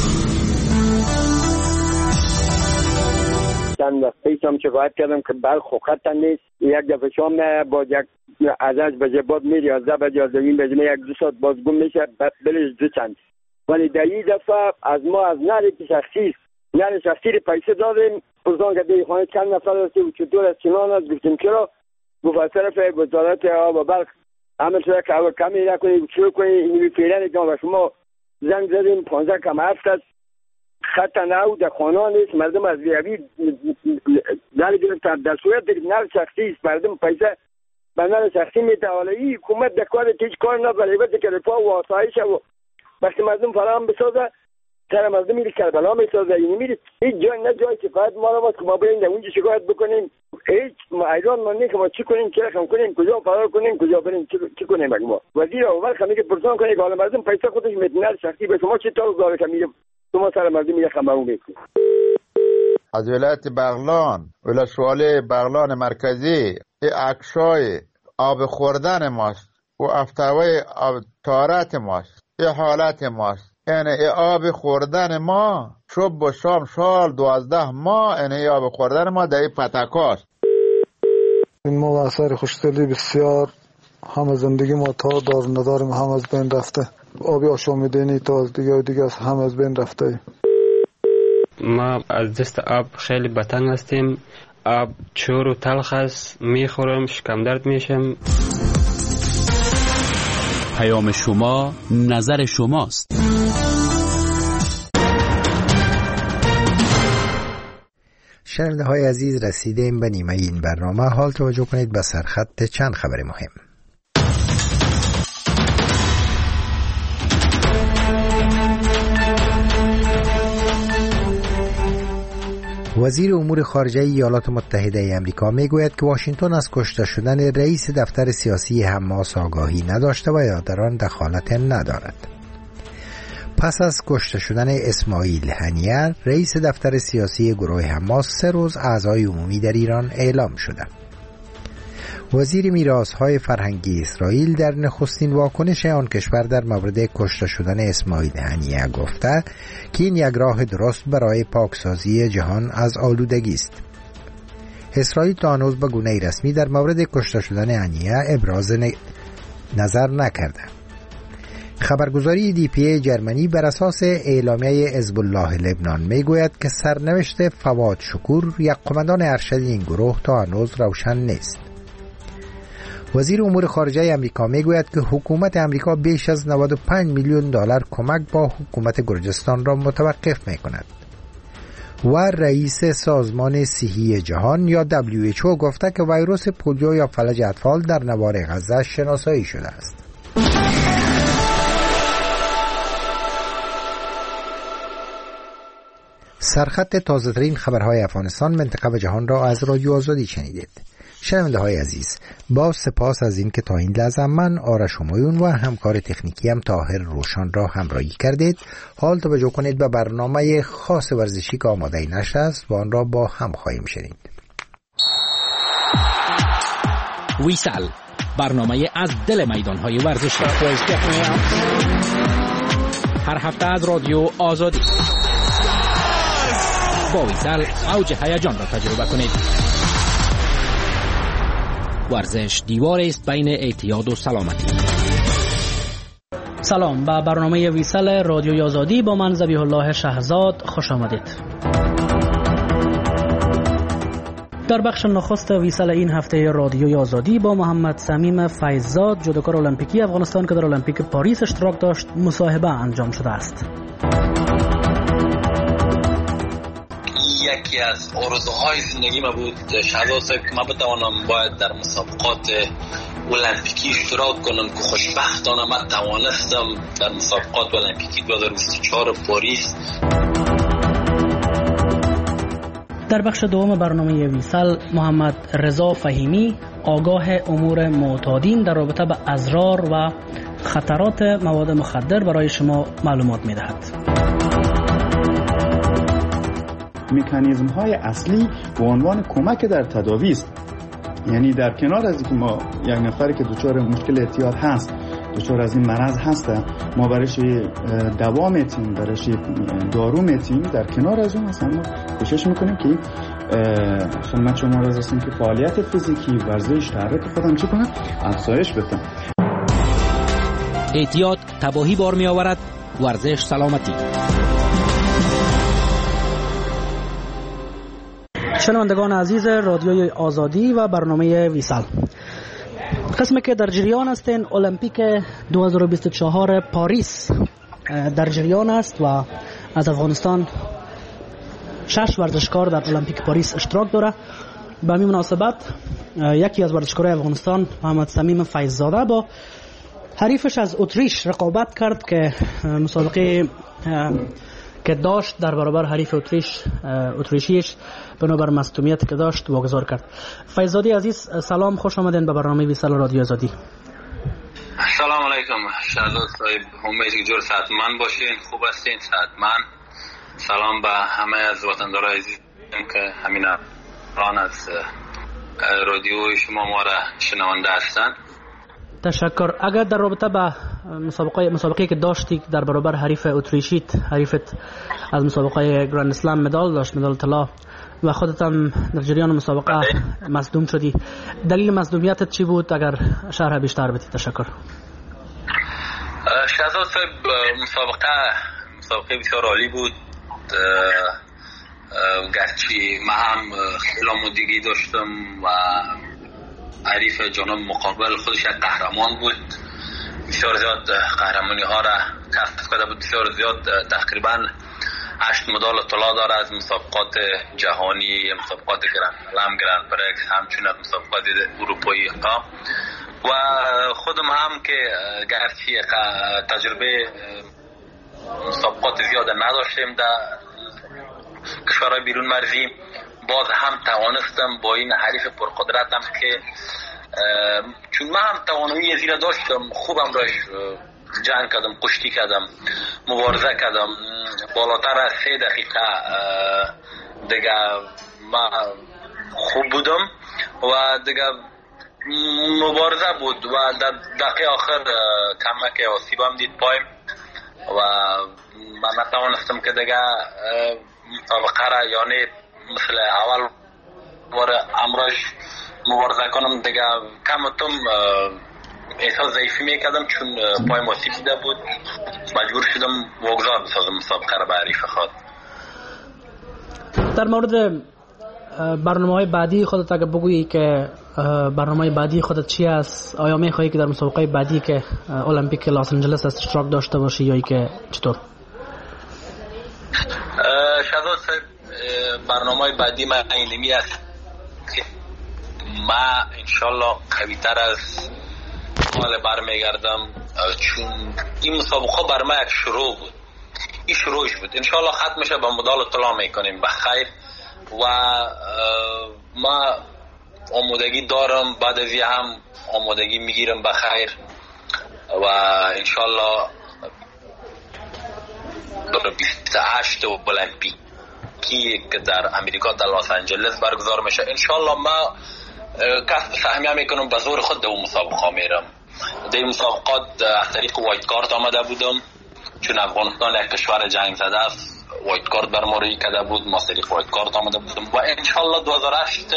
چند وقت پیشم شکایت کردم که برق خط نیست. یک دفعه شام با یک ازش بجه باد میری یازده بجه یازده نیم بجه یک دو ساعت باز گم میشه بلش دو چند. ولی در این دفعه از ما از نهر شخصی نهر شخصی پیسه دادیم. پرسان که دی خانه چند نفر هستی و چطور از چنان هست گفتیم چرا؟ گفت از طرف وزارت آب و برق عمل شده که اول کمی نکنید شروع کنید اینوی فیلن که و شما زنگ زدیم پانزده کم هفت است خط نو در خانه نیست. مردم از بیابی نهر گرفتن در صورت نهر شخصی است. مردم پیسه به نهر شخصی میده. حالا این حکومت در کار هیچ کار نداره بده که رفاه و آسایش و وقتی مردم فراهم بسازه سر مردم میری کربلا میسازه. این میری هیچ جای نه جای کفایت ما رو که ما بریم در اونجا شکایت بکنیم. هیچ ایران ما نه که ما چی کنیم چه رقم کنیم کجا فرار کنیم کجا بریم چی کنیم. ما وزیر اول خمیگه پرسان کنه که حالا مردم پیسه خودش میدونن شخصی به شما چی طور داره که میگه شما سر مردم میره خبرو میکنید. از ولایت بغلان ولسوالی بغلان مرکزی عکسای آب خوردن ماست و افتاوی آب تارت ماست. یه حالت ماست یعنی ای آب خوردن ما صبح و شام سال دوازده ماه، یعنی آب خوردن ما در این پتکاست. این ما اثر خوشدلی بسیار همه زندگی ما تا دار نداریم، هم از بین رفته. آبی آشامیدنی تا دیگه و دیگه هم از بین رفته. ما از دست آب خیلی بتنگ هستیم. آب چور و تلخ است، میخورم شکم درد میشم. پیام شما نظر شماست. شنونده های عزیز، رسیدیم به نیمه این برنامه. حال توجه کنید به سرخط چند خبر مهم. وزیر امور خارجه ایالات متحده ای آمریکا میگوید که واشنگتن از کشته شدن رئیس دفتر سیاسی حماس آگاهی نداشته و یا در آن دخالت ندارد. پس از کشته شدن اسماعیل هنیه، رئیس دفتر سیاسی گروه حماس، سه روز اعضای عمومی در ایران اعلام شده. وزیر میراث‌های فرهنگی اسرائیل در نخستین واکنش آن کشور در مورد کشته شدن اسماعیل هنیه گفته که این یک راه درست برای پاکسازی جهان از آلودگی است. اسرائیل تا هنوز به گونه رسمی در مورد کشته شدن هنیه ابراز نظر نکرده. خبرگزاری دی پی ای جرمنی بر اساس اعلامیه حزب الله لبنان میگوید که سرنوشت فواد شکور، یک قماندان ارشد این گروه، تا هنوز روشن نیست. وزیر امور خارجه آمریکا میگوید که حکومت آمریکا بیش از نود و پنج میلیون دلار کمک با حکومت گرجستان را متوقف میکند. و رئیس سازمان صحی جهان یا دبلیو اچ او گفته که ویروس پولیو یا فلج اطفال در نوار غزه شناسایی شده است. سرخط تازه‌ترین خبرهای افغانستان، منطقه و جهان را از رادیو آزادی شنیدید. شنونده های عزیز، با سپاس از این که تا این لحظه من آرش همایون و همکار تکنیکی هم طاهر روشن را همراهی کردید. حال توجه کنید به برنامه خاص ورزشی که آماده نشده است و آن را با هم خواهیم شنید. ویسال، برنامه از دل میدان‌های ورزشی، هر هفته از رادیو آزادی. با ویسال اوج هیجان را تجربه کنید. ورزش دیوار است بین اعتیاد و سلامتی. سلام، به برنامه ویسال رادیوی آزادی با من ذبیح الله شهزاد خوش آمدید. در بخش نخست ویسال این هفته رادیوی آزادی با محمد صمیم فیضزاد، جودوکار المپیکی افغانستان که در المپیک پاریس اشتراک داشت، مصاحبه انجام شده است. یکی از آرزوهای زندگی ما بود شهزاد صاحب که من بتوانم باید در مسابقات المپیکی اشتراک کنم که خوشبختانه من توانستم در مسابقات المپیکی دو هزار و بیست و چهار پاریس. در بخش دوم برنامه ویسال محمد رضا فهیمی آگاه امور معتادین در رابطه با اضرار و خطرات مواد مخدر برای شما معلومات می‌دهد. مکانیزم های اصلی به عنوان کمک در تداوی است. یعنی در کنار از اینکه ما یک نفری که دچار مشکل اعتیاد هست، دچار از این مرض هسته، ما برایش دوا میتیم، برایش دارو میتیم، در کنار از اون اصلا ما کوشش میکنیم که خدمت شما را رسیم که فعالیت فیزیکی، ورزش، تحرک خودم چی کنم؟ افزایش بدم. اعتیاد تباهی بار می آورد، ورزش سلامتی. شنوندگان عزیز رادیوی آزادی و برنامه ویسال، قسمی که در جریان هستین المپیک دو هزار و بیست و چهار پاریس در جریان است و از افغانستان شش ورزشکار در المپیک پاریس اشتراک داره. به همین مناسبت یکی از ورزشکاران افغانستان محمد صمیم فیضزاده با حریفش از اتریش رقابت کرد که مسابقه که داشت در برابر حریف اتریش اتریشیش بنابر مصدومیت که داشت واگذار کرد. فیضزادی عزیز سلام، خوش آمدین به برنامه ویسال رادیو آزادی. سلام علیکم شهزاد صاحب، امیدوارم که جور صحتمند باشین، خوب هستین، صحتمند. سلام به همه از وطندارای عزیزم که همین الان از رادیو شما ما را شنونده هستند. تشکر. اگر در رابطه با مسابقه مسابقه که داشتی در برابر حریف اتریشیت، حریفت از مسابقه گراند اسلم مدال داشت، مدال طلا، و خودت هم در جریان مسابقه مصدوم شدی. دلیل مصدومیتت چی بود؟ اگر شرح بیشتر بدید. تشکر. شهزاد صاحب، مسابقه مسابقه بسیار عالی بود. گرچه من هم خیلی آمادگی داشتم و حریف جانب مقابل خودش یک قهرمان بود، بسیار زیاد قهرمانی ها را کسب کرده بود، بسیار زیاد، تقریبا هشت مدال طلا داره از مسابقات جهانی، مسابقات گرند اسلم، گرند پرکس، همچنین مسابقات اروپایی ها. و خودم هم که گرچه تجربه مسابقات زیاد نداشتیم در کشورهای بیرون مرزی، باز هم توانستم با این حریف پرقدرتم که چون من هم توانایی زیرا داشتم، خوبم راش جنگ کردم، کشتی کردم، مبارزه کردم. بالاتر از سه دقیقه دیگه من خوب بودم و دیگه مبارزه بود و در دقیقه آخر کمک آسیبم دید پایم و من نتوانستم که دیگه مسابقه را یعنی مثل اول بار امراش مبارزه کنم. دیگه کمتم احساس ضعیفی میکردم چون پایم آسیب دیده بود، مجبور شدم واگذار بسازم مسابقه را به حریف خود. در مورد برنامه‌های بعدی خودت اگه بگویی که برنامه بعدی خودت چی است؟ آیا می‌خواهی که در مسابقه بعدی که المپیک لس آنجلس اشتراک داشته باشی یا که چطور؟ شهزاد صاحب، برنامه بعدی من اینمی است که من انشالله قوی‌تر از حال برمیگردم، چون این مسابقه بر من یک شروع بود، این شروعش بود. انشالله ختم میشه به مدال طلا میکنیم بخیر و ما آمادگی دارم، بعد از این هم آمادگی میگیرم بخیر و انشالله بیست و هشت المپیکی که در امریکا در لس آنجلس برگزار میشه، انشالله ما کسب سهمیه میکنم، به زور خود در اون مسابقه میرم. در این مسابقات از طریق وایت کارت آمده بودم، چون افغانستان یک کشور جنگ زده است، وایت کارت بر ما روی کرده بود، ما از طریق وایت کارت آمده بودم و انشالله دو هزار و هشت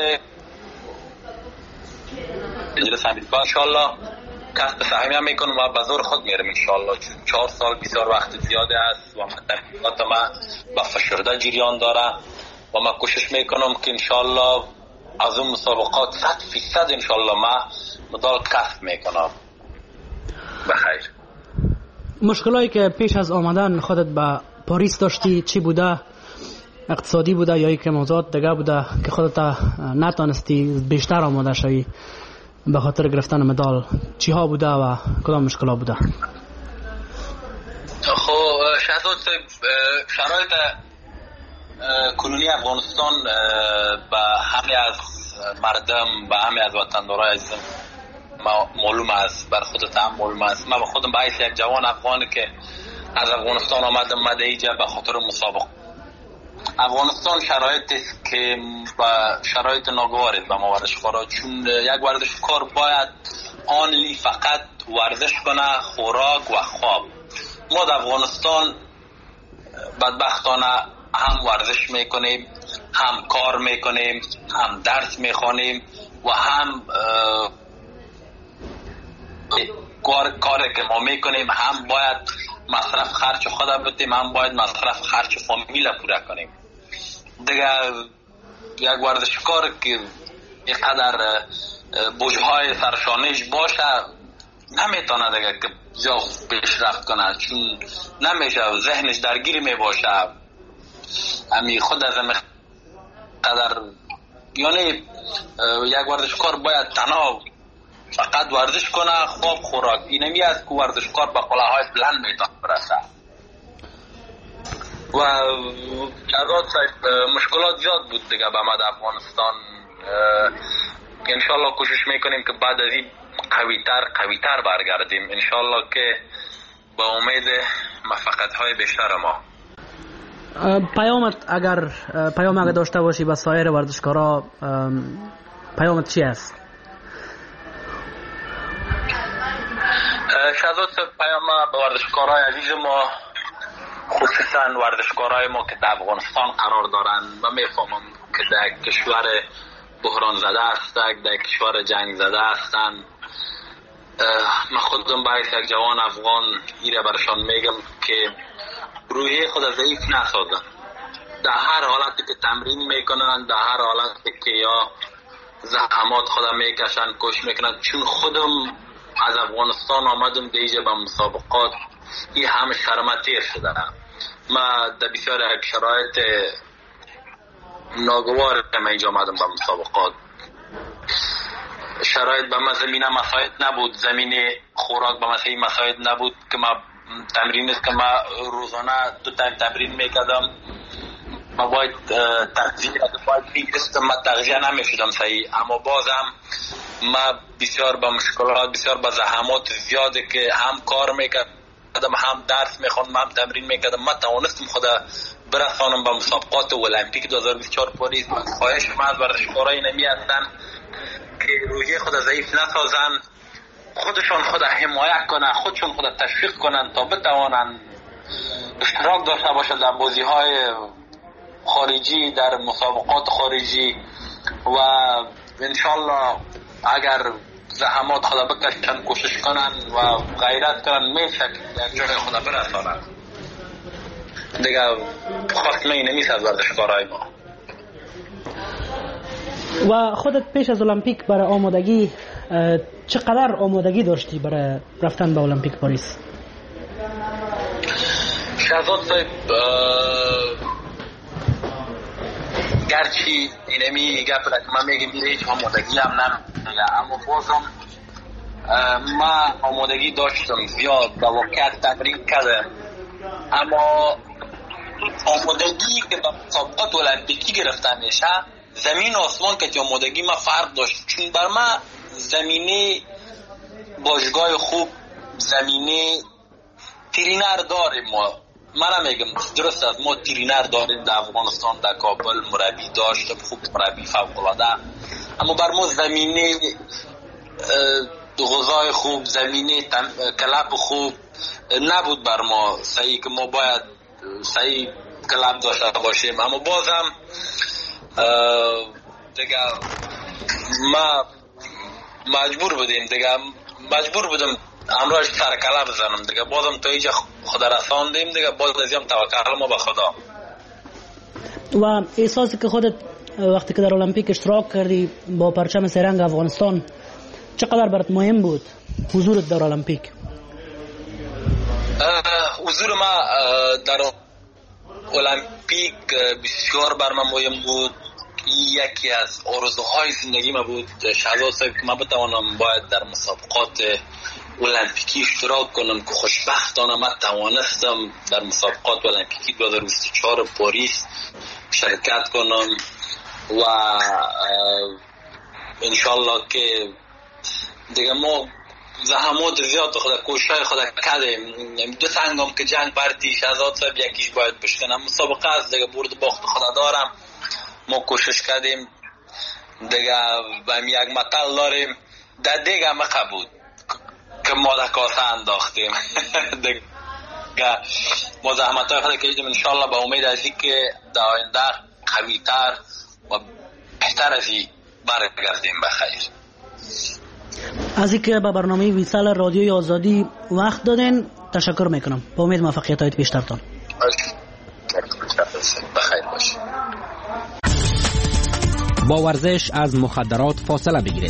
مجلس امریکا انشالله کسب سهمیه میکنم و به زور خود میرم انشالله، چون چهار سال بسیار وقت زیاده است و تحقیقات ما با فشرده جریان داره و ما کوشش میکنم که انشالله از اون مسابقات صد فیصد انشالله ما مدال کسب میکنم. بخیر. مشکلاتی که پیش از آمدن خودت به پاریس داشتی چی بوده؟ اقتصادی بوده یا یک موضوعات دیگه بوده که خودت نتونستی بیشتر آماده شوی به خاطر گرفتن مدال؟ چی ها بوده و کدام مشکلات بوده؟ خب شهزاد صاحب، شرایط کنونی افغانستان به همه از مردم، به همه از وطندارای عزیزم معلوم است، بر خودت هم معلوم است. من به خودم به حیث یک جوان افغانی که از افغانستان آمدم مده اینجا به خاطر مسابقه. افغانستان شرایط است که با شرایط ناگوار است به ما ورزشکارا، چون یک ورزشکار باید آنلی فقط ورزش کنه، خوراک و خواب. ما در افغانستان بدبختانه هم ورزش میکنیم، هم کار میکنیم، هم درس میخوانیم و هم کار کاری که ما میکنیم، هم باید مصرف خرچ خود بدیم، هم باید مصرف خرچ فامیل پورا کنیم. دیگه یک ورزشکار که اینقدر بوجهای سرشانش باشه نمیتونه دیگه که جا پیشرفت کنه، چون نمیشه، ذهنش درگیر میباشه. امی خود از این قدر یعنی یک ورزشکار باید تنها فقط ورزش کنه، خواب خوراک، اینمی است که ورزشکار به قله‌های بلند میتونه برسه. و شهزاد صاحب مشکلات زیاد بود دیگه به ما در افغانستان. انشالله کوشش میکنیم که بعد از این قویتر قویتر برگردیم انشالله که با امید موفقیت های بیشتر ما. پیامت اگر پیام اگر داشته باشی به سایر ورزشکارا، پیامت چی است؟ شهزاد پیام به ورزشکارای عزیز ما، خصوصا ورزشکارای ما که در افغانستان قرار دارن و میفهمم که در کشور بحران زده هستند، در کشور جنگ زده هستند. من خودم باید یک جوان افغان ایره برشان میگم که روحی خود ضعیف نسازن. در هر حالتی که تمرین میکنن، در هر حالتی که یا زحمات خود میکشن، کوشش میکنن، چون خودم از افغانستان آمدم دیجه به مسابقات، این همه شرمه تیر شده. ما در بسیار یک شرایط ناگوار من اینجا آمدم به مسابقات. شرایط به ما زمینه مساعد نبود، زمینه خوراک به ما مساعد نبود که ما تمرین است که ما روزانه دو تایم تمرین میکردم. ما باید تغذیه باید میگرستم، ما تغذیه نمیشدم صحیح، اما بازم ما بسیار با مشکلات، بسیار با زحمات زیاده که هم کار میکردم، هم درس میخوندم، هم تمرین میکردم. ما توانستم خدا برسانم به مسابقات المپیک دو هزار و بیست و چهار پاریس. خواهش من از ورزشکارای نمی هستن که روحیه خود ضعیف نسازن، خودشون خود حمایت کنن، خودشون خود تشویق کنن تا بتوانن اشتراک داشته باشن در بازی های خارجی، در مسابقات خارجی، و انشالله اگر زحمات خدا بکشن، کوشش کنن و غیرت کنن، میشه که جای خدا برسانن. دیگه خواستم اینه نیست از ورزشکارای ما. و خودت پیش از المپیک برای آمادگی چقدر آمادگی داشتی برای رفتن به المپیک پاریس؟ شهزاد صاحب، گرچه اینمی گپ را که من میگم میره هیچ آمادگی هم نمیگه، اما بازم ما آمادگی داشتم زیاد، به واقعیت تمرین کردم، اما آمادگی که به مسابقات المپیکی گرفته میشه زمین و آسمان که آمادگی ما فرق داشت. چون بر ما زمینه باشگاه خوب، زمینه ترینر داریم. ما من میگم درست است، ما ترینر داریم در افغانستان، در کابل مربی داشت خوب، مربی فوق العاده، اما بر ما زمینه غذای خوب، زمینه کلاب خوب نبود بر ما صحیح که ما باید صحیح کلاب داشته باشیم. اما بازم دیگه ما مجبور بودیم، دیگه مجبور بودم امروز سر کلاب بزنم دیگه. بازم تا اینجا خدا رساندیم دیگه، باز ازیم توکل ما به خدا. و احساسی که خودت وقتی که در المپیک اشتراک کردی با پرچم سرنگ افغانستان، چقدر برات مهم بود حضورت در المپیک؟ حضور ما در المپیک بسیار بر من مهم بود. یکی از آرزوهای زندگی ما بود شهزاد صاحب که من بتوانم باید در مسابقات المپیکی اشتراک کنم، که خوشبختانه من توانستم در مسابقات المپیکی دو هزار و بیست و چهار پاریس شرکت کنم و انشالله که دیگه ما زحمات زیاد خدا کوشش خدا کردیم. دو سنگام که جنگ بردی شهزاد صاحب، یکیش باید بشکنم. مسابقه از دیگه برد باخت خدا دارم، ما کوشش کردیم دیگه. و یک مطل داریم در دیگه مقه بود که ما در کاسه انداختیم دیگه. ما زحمت های خدا کشیدیم، انشالله با امید از این که در آینده قوی‌تر و بهتر از این برگردیم بخیر. از اینکه به برنامه ویسال رادیوی آزادی وقت دادین تشکر میکنم. با امید موفقیت هایت بیشترتان. بخیر باشید. با ورزش از مخدرات فاصله بگیرید.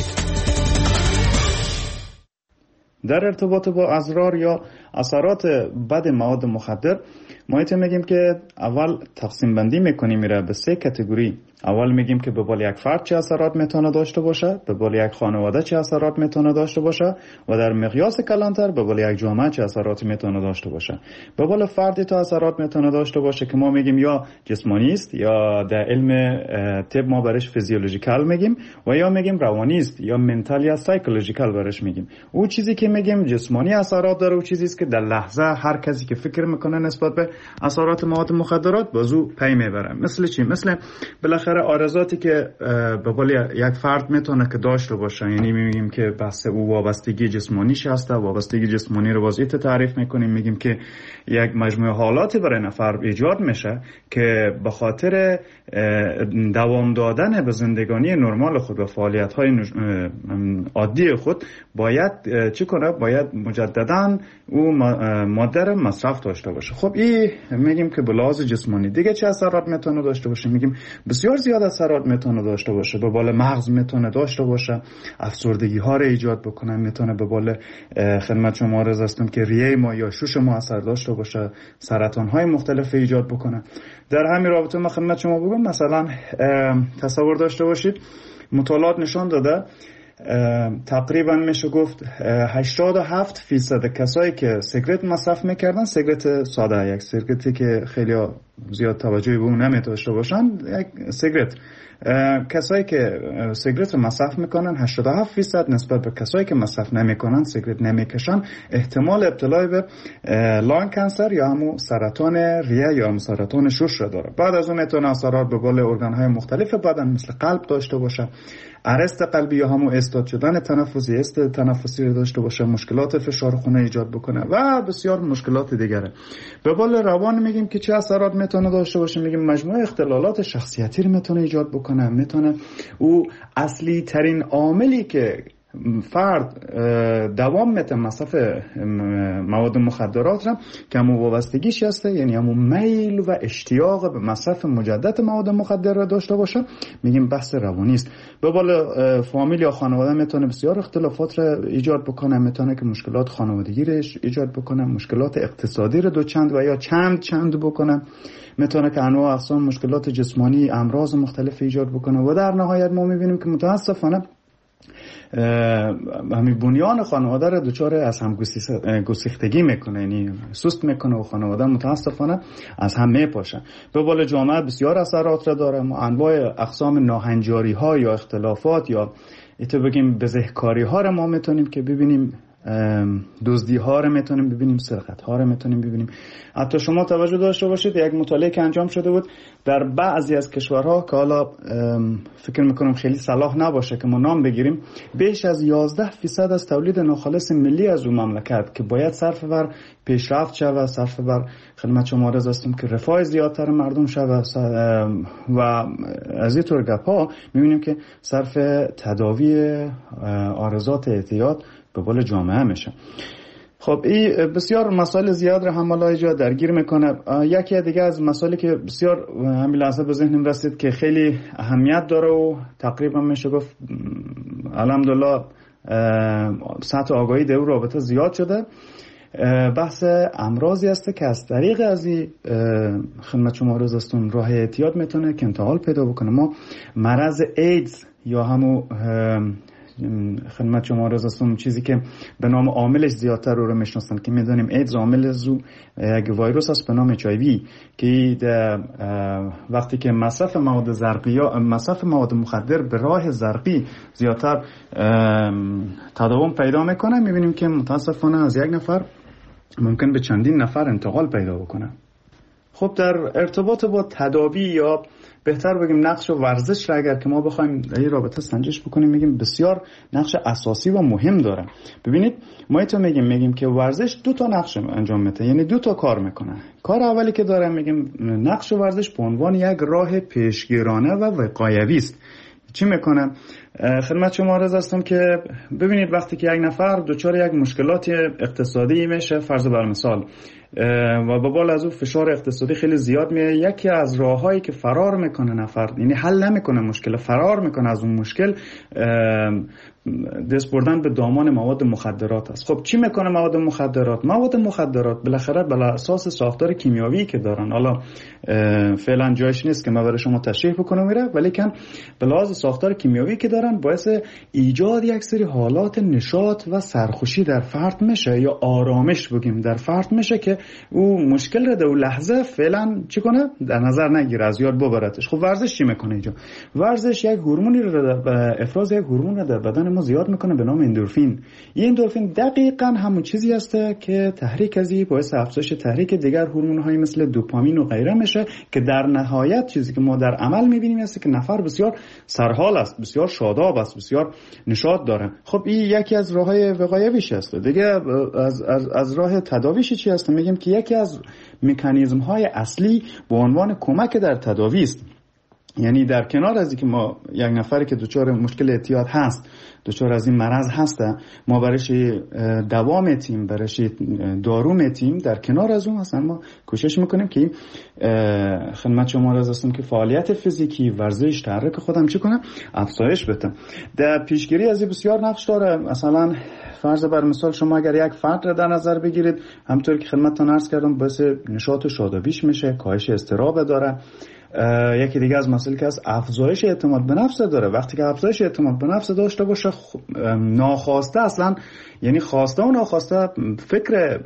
در ارتباط با اضرار یا اثرات بد مواد مخدر ما میگیم که اول تقسیم بندی میکنیم میره به سه کاتگوری. اول میگیم که به بال یک فرد چه اثرات میتونه داشته باشه، به بال یک خانواده چه اثرات میتونه داشته باشه و در مقیاس کلانتر به بال یک جامعه چه اثراتی میتونه داشته باشه. به بال فردی تا اثرات میتونه داشته باشه که ما میگیم یا جسمانی است یا در علم طب ما برش فیزیولوژیکال میگیم، و یا میگیم روانی است یا منتال یا سایکولوژیکال برش میگیم. او چیزی که میگیم جسمانی اثرات داره او چیزی است که در لحظه هر کسی که فکر میکنه نسبت به اثرات مواد مخدرات بازو پی میبره. مثل چی؟ مثل بالاخره آرزاتی که به قول یک فرد میتونه که داشته باشه، یعنی میگیم که بحث او وابستگی جسمانیش هست. وابستگی جسمانی رو وضعیت تعریف میکنیم، میگیم که یک مجموعه حالاتی برای نفر ایجاد میشه که به خاطر دوام دادن به زندگانی نرمال خود و فعالیت های عادی خود باید چی کنه؟ باید مجددا او ماده رو مصرف داشته باشه. خب این میگیم که به لحاظ جسمانی دیگه چه اثرات میتونه داشته باشه؟ میگیم بسیار زیاد اثرات میتونه داشته باشه. به بالا مغز میتونه داشته باشه، افسردگی ها رو ایجاد بکنه، میتونه به بالا خدمت شما عرض هستم که ریه ما یا شوش ما اثر داشته باشه، سرطان های مختلف ایجاد بکنه. در همین رابطه ما خدمت شما بگم مثلا تصور داشته باشید مطالعات نشان داده تقریبا میشه گفت هشتاد و هفت فیصد کسایی که سیگرت مصرف میکردن، سیگرت ساده، یک سیگرتی که خیلی زیاد توجهی به اون نمیداشته باشن، یک سیگرت، کسایی که سیگرت رو مصرف میکنن هشتاد و هفت فیصد نسبت به کسایی که مصرف نمیکنن، سیگرت نمیکشن، احتمال ابتلا به لانگ کانسر یا همون سرطان ریه یا هم سرطان شش را داره. بعد از اون میتونه اثرات به بالا ارگان های مختلف بدن مثل قلب داشته باشه، ارست قلبی یا همون استاد شدن تنفسی، است تنفسی رو داشته باشه، مشکلات فشار خون ایجاد بکنه و بسیار مشکلات دیگره. به بالا روان میگیم که چه اثرات میتونه داشته باشه؟ میگیم مجموعه اختلالات شخصیتی رو میتونه ایجاد بکنه. میتونه او اصلی ترین عاملی که فرد دوام میته مصرف مواد مخدرات را که همون وابستگیش هسته، یعنی همون میل و اشتیاق به مصرف مجدد مواد مخدر را داشته باشه، میگیم بحث روانی است. به بالا فامیل یا خانواده میتونه بسیار اختلافات را ایجاد بکنه، میتونه که مشکلات خانوادگی را ایجاد بکنه، مشکلات اقتصادی را دو چند و یا چند چند بکنه، میتونه که انواع اقسام مشکلات جسمانی، امراض مختلف ایجاد بکنه و در نهایت ما میبینیم که متاسفانه همین بنیان خانواده را دچار از هم گسیختگی میکنه، یعنی سست میکنه و خانواده متاسفانه از هم میپاشه. به بالا جامعه بسیار اثرات را داره. ما انواع اقسام ناهنجاری ها یا اختلافات یا ایتو بگیم بزهکاری ها را ما میتونیم که ببینیم، دزدی ها رو میتونیم ببینیم، سرقت ها رو میتونیم ببینیم. حتی شما توجه داشته باشید یک مطالعه که انجام شده بود در بعضی از کشورها که حالا فکر میکنم خیلی صلاح نباشه که ما نام بگیریم، بیش از یازده فیصد از تولید ناخالص ملی از اون مملکت که باید صرف بر پیشرفت شود، صرف بر خدمت شما عرض هستم که رفاه زیادتر مردم شود و از این طور گپا میبینیم که صرف تداوی آرزات اعتیاد به بالا جامعه میشه. خب این بسیار مسائل زیاد رو هم حالا جا درگیر میکنه. یکی دیگه از مسائلی که بسیار همین لحظه به ذهنم رسید که خیلی اهمیت داره و تقریبا میشه گفت الحمدلله سطح آگاهی در اون رابطه زیاد شده، بحث امراضی است که از طریق از این خدمت شما عرض هستم راه اعتیاد میتونه که انتقال پیدا بکنه. ما مرض ایدز یا همون خدمت شما عرض هستم چیزی که به نام عاملش زیادتر رو رو میشناسن که میدونیم ایدز عامل زو یک ویروس است به نام اچ آی وی که وقتی که مصرف مواد زرقی یا مصرف مواد مخدر به راه زرقی زیادتر تداوم پیدا میکنه، میبینیم که متاسفانه از یک نفر ممکن به چندین نفر انتقال پیدا بکنه. خب در ارتباط با تداوی یا بهتر بگیم نقش ورزش را اگر که ما بخوایم در این رابطه سنجش بکنیم، میگیم بسیار نقش اساسی و مهم داره. ببینید ما ایتو میگیم میگیم که ورزش دو تا نقش انجام میده، یعنی دو تا کار میکنه. کار اولی که داره میگیم نقش ورزش به عنوان یک راه پیشگیرانه و وقایوی است. چی میکنه؟ خدمت شما عرض هستم که ببینید وقتی که یک نفر دچار یک مشکلات اقتصادی میشه، فرض بر مثال، و به بالا از اون فشار اقتصادی خیلی زیاد میاد، یکی از راههایی که فرار میکنه نفر، یعنی حل نمیکنه مشکل، فرار میکنه از اون مشکل، دست بردن به دامان مواد مخدرات است. خب چی میکنه مواد مخدرات؟ مواد مخدرات بالاخره بر اساس ساختار کیمیاوی که دارن، حالا فعلا جایش نیست که من برای شما تشریح بکنم میره، ولی کن به لحاظ ساختار کیمیاوی که دارن باعث ایجاد یک سری حالات نشاط و سرخوشی در فرد میشه یا آرامش بگیم در فرد میشه که او مشکل را در اون لحظه فعلا چی کنه در نظر نگیره، از یاد ببرتش. خب ورزش چی میکنه اینجا؟ ورزش یک هورمونی رو افراز یک هورمون در بدن ما زیاد میکنه به نام اندورفین. این اندورفین دقیقاً همون چیزی است که تحریک ازی باعث افزایش تحریک دیگر هورمون‌های مثل دوپامین و غیره میشه که در نهایت چیزی که ما در عمل میبینیم است که نفر بسیار سرحال است، بسیار شاداب است، بسیار نشاط داره. خب این یکی از راههای وقایویش است. دیگه از از, از راه تداویش چی است؟ میگیم که یکی از مکانیزم‌های اصلی به عنوان کمک در تداوی است. یعنی در کنار از اینکه ما یک نفری که دچار مشکل اعتیاد هست، دچار از این مرض هسته، ما برایش دوا میتیم، برایش دارو میتیم، در کنار از اون اصلا ما کوشش میکنیم که خدمت شما را هستم که فعالیت فیزیکی، ورزش، تحرک خودم چی کنم افزایش بدم. در پیشگیری از این بسیار نقش داره. مثلا فرض بر مثال شما اگر یک فرد را در نظر بگیرید، همونطور که خدمتتون عرض کردم باعث نشاط و شادابیش میشه، کاهش اضطراب داره. یکی دیگه از مسائلی که از افزایش اعتماد به نفس داره. وقتی که افزایش اعتماد به نفس داشته باشه، ناخواسته اصلا یعنی خواسته و ناخواسته فکر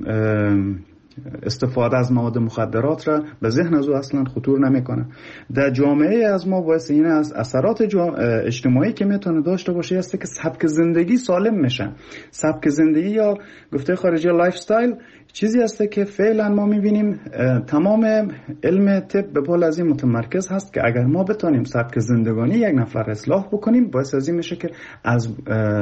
استفاده از مواد مخدرات را به ذهن از او اصلا خطور نمیکنه. در جامعه از ما باعث این از اثرات اجتماعی که میتونه داشته باشه است که سبک زندگی سالم میشه. سبک زندگی یا گفته خارجی لایف استایل چیزی هسته که فعلا ما میبینیم تمام علم طب به پول از این متمرکز هست که اگر ما بتونیم سبک زندگانی یک نفر اصلاح بکنیم، باعث از این میشه که از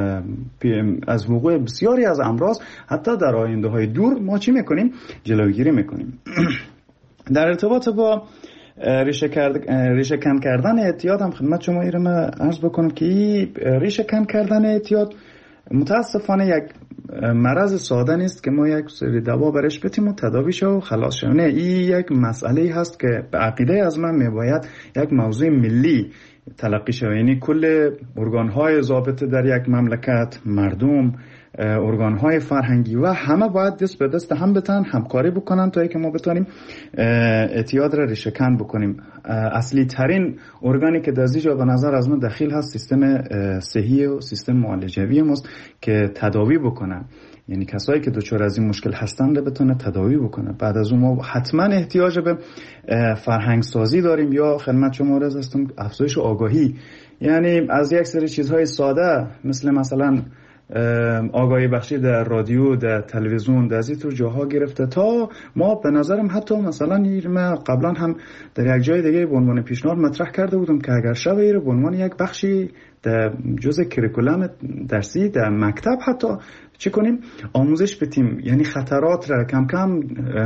از وقوع بسیاری از امراض حتی در آینده های دور ما چی میکنیم؟ جلوگیری میکنیم. در ارتباط با ریشه کن کردن اعتیاد هم خدمت شما ایرم عرض بکنم که ریشه کن کردن اعتیاد متاسفانه یک مرض ساده نیست که ما یک سری دوا برش بتیم و تداویش و خلاص شد. نه، این یک مسئله هست که به عقیده از من میباید یک موضوع ملی تلقی شود. یعنی کل ارگان‌های ضابطه در یک مملکت، مردم، ارگان‌های فرهنگی و همه باید دست به دست هم بتن، همکاری بکنن تا اینکه ما بتونیم اعتیاد را ریشه‌کن بکنیم. اصلی ترین ارگانی که در اینجا به نظر از من دخیل هست سیستم صحی و سیستم معالجوی ماست که تداوی بکنن. یعنی کسایی که دچار از این مشکل هستن رو بتونه تداوی بکنه. بعد از اون ما حتما احتیاج به فرهنگ سازی داریم یا خدمت شما عرض هستم افزایش آگاهی. یعنی از یک سری چیزهای ساده مثل مثلا آگاهی بخشی در رادیو، در تلویزیون، در این طور جاها گرفته تا ما به نظرم حتی مثلا ما قبلا هم در یک جای دیگه به عنوان پیشنهاد مطرح کرده بودم که اگر شب ایره به عنوان یک بخشی در جزء کریکولم درسی در مکتب حتی چی کنیم؟ آموزش بدیم. یعنی خطرات را کم کم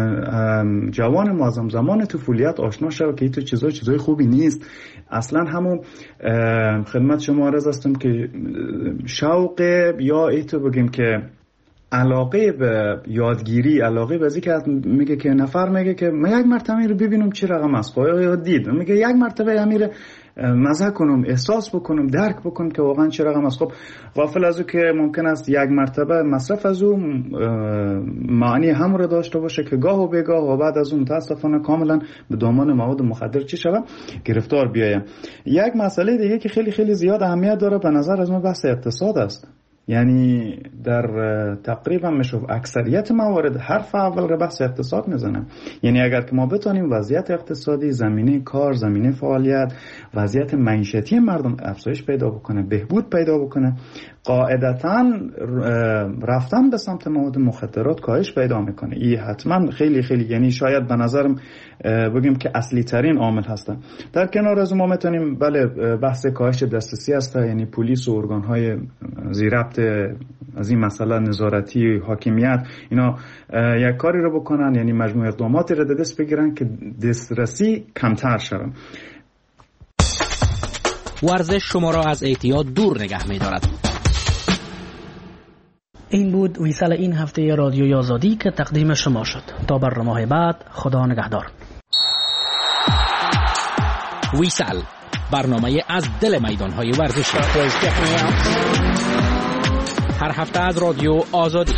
جوان معظم زمان طفولیت آشنا شد که این تو چیزای چیزای خوبی نیست. اصلا همون خدمت شما عرض هستم که شوق یا ایتو بگیم که علاقه به یادگیری، علاقه به که میگه که نفر میگه که من یک مرتبه رو ببینم چی رقم است، یا دید میگه یک مرتبه امیر مزه کنم، احساس بکنم، درک بکنم که واقعا چه رقم است. خب غافل از او که ممکن است یک مرتبه مصرف از او معنی هم رو داشته باشه که گاه و بگاه و بعد از اون متاسفانه کاملا به دامان مواد مخدر چی شود گرفتار بیایم. یک مسئله دیگه که خیلی خیلی زیاد اهمیت داره به نظر از من بحث اقتصاد است. یعنی در تقریبا میشه اکثریت موارد حرف اول رو بحث اقتصاد میزنه. یعنی اگر که ما بتونیم وضعیت اقتصادی، زمینه کار، زمینه فعالیت، وضعیت معیشتی مردم افزایش پیدا بکنه، بهبود پیدا بکنه، قاعدتاً رفتن به سمت مواد مخدرات کاهش پیدا میکنه. این حتما خیلی خیلی یعنی شاید به نظرم بگیم که اصلی ترین عامل هستن. در کنار از ما میتونیم بله بحث کاهش دسترسی هست، یعنی پلیس و ارگان‌های زیربط از این مسئله نظارتی، حاکمیت اینا یک کاری رو بکنن، یعنی مجموع اقداماتی رو دست بگیرن که دسترسی کمتر شود. ورزش شما را از اعتیاد دور نگه می‌دارد. این بود ویسال این هفته رادیوی آزادی که تقدیم شما شد. تا برنامه بعد، خدا نگهدار. ویسال برنامه از دل میدان‌های ورزشی. هر هفته از رادیو آزادی.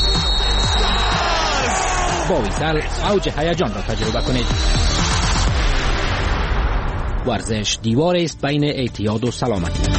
با ویسال اوج هیجان را تجربه کنید. ورزش دیواری است بین اعتیاد و سلامتی.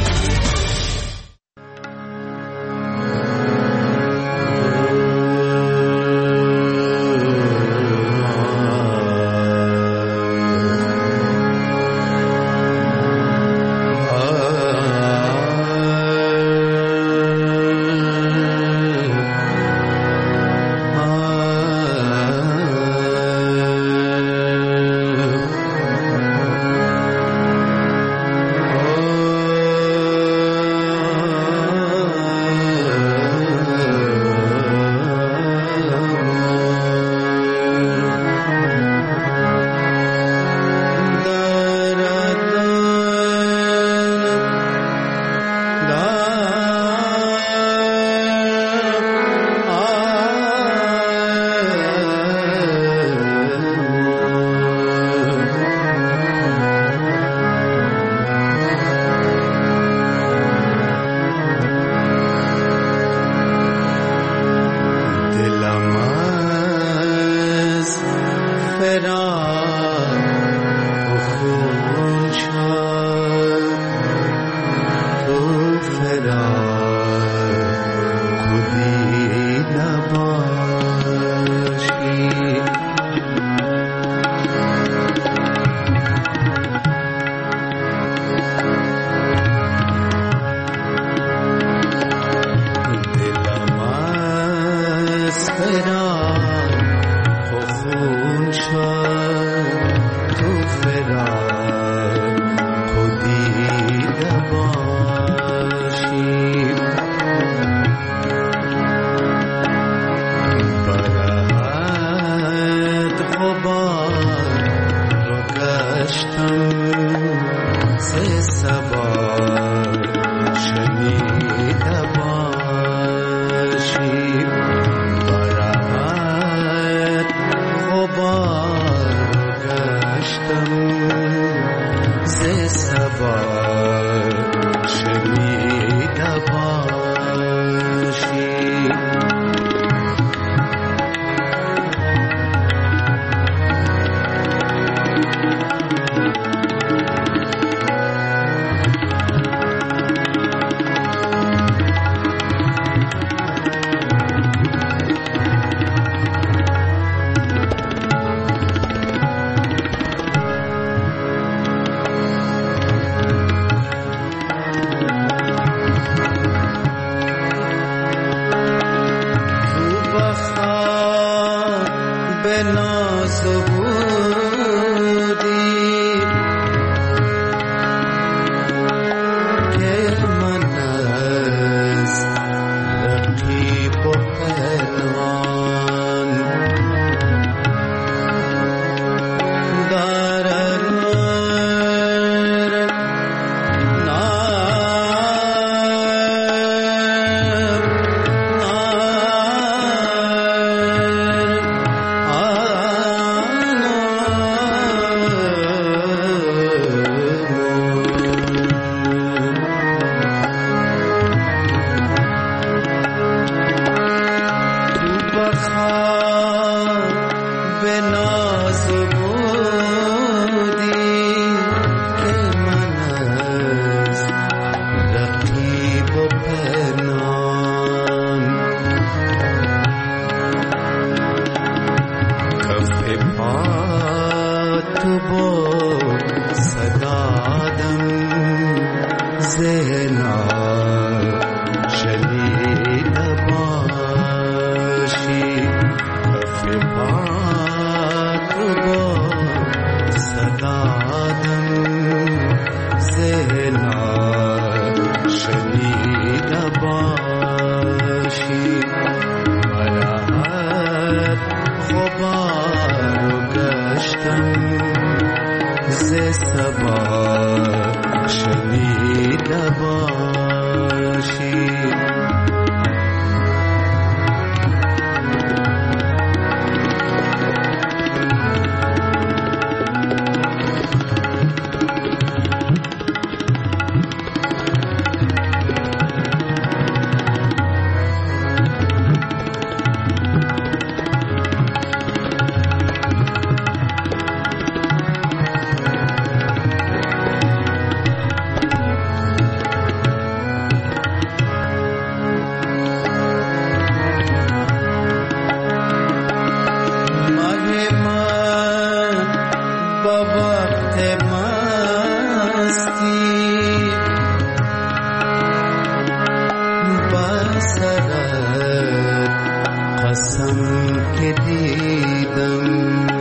قسم که دیدم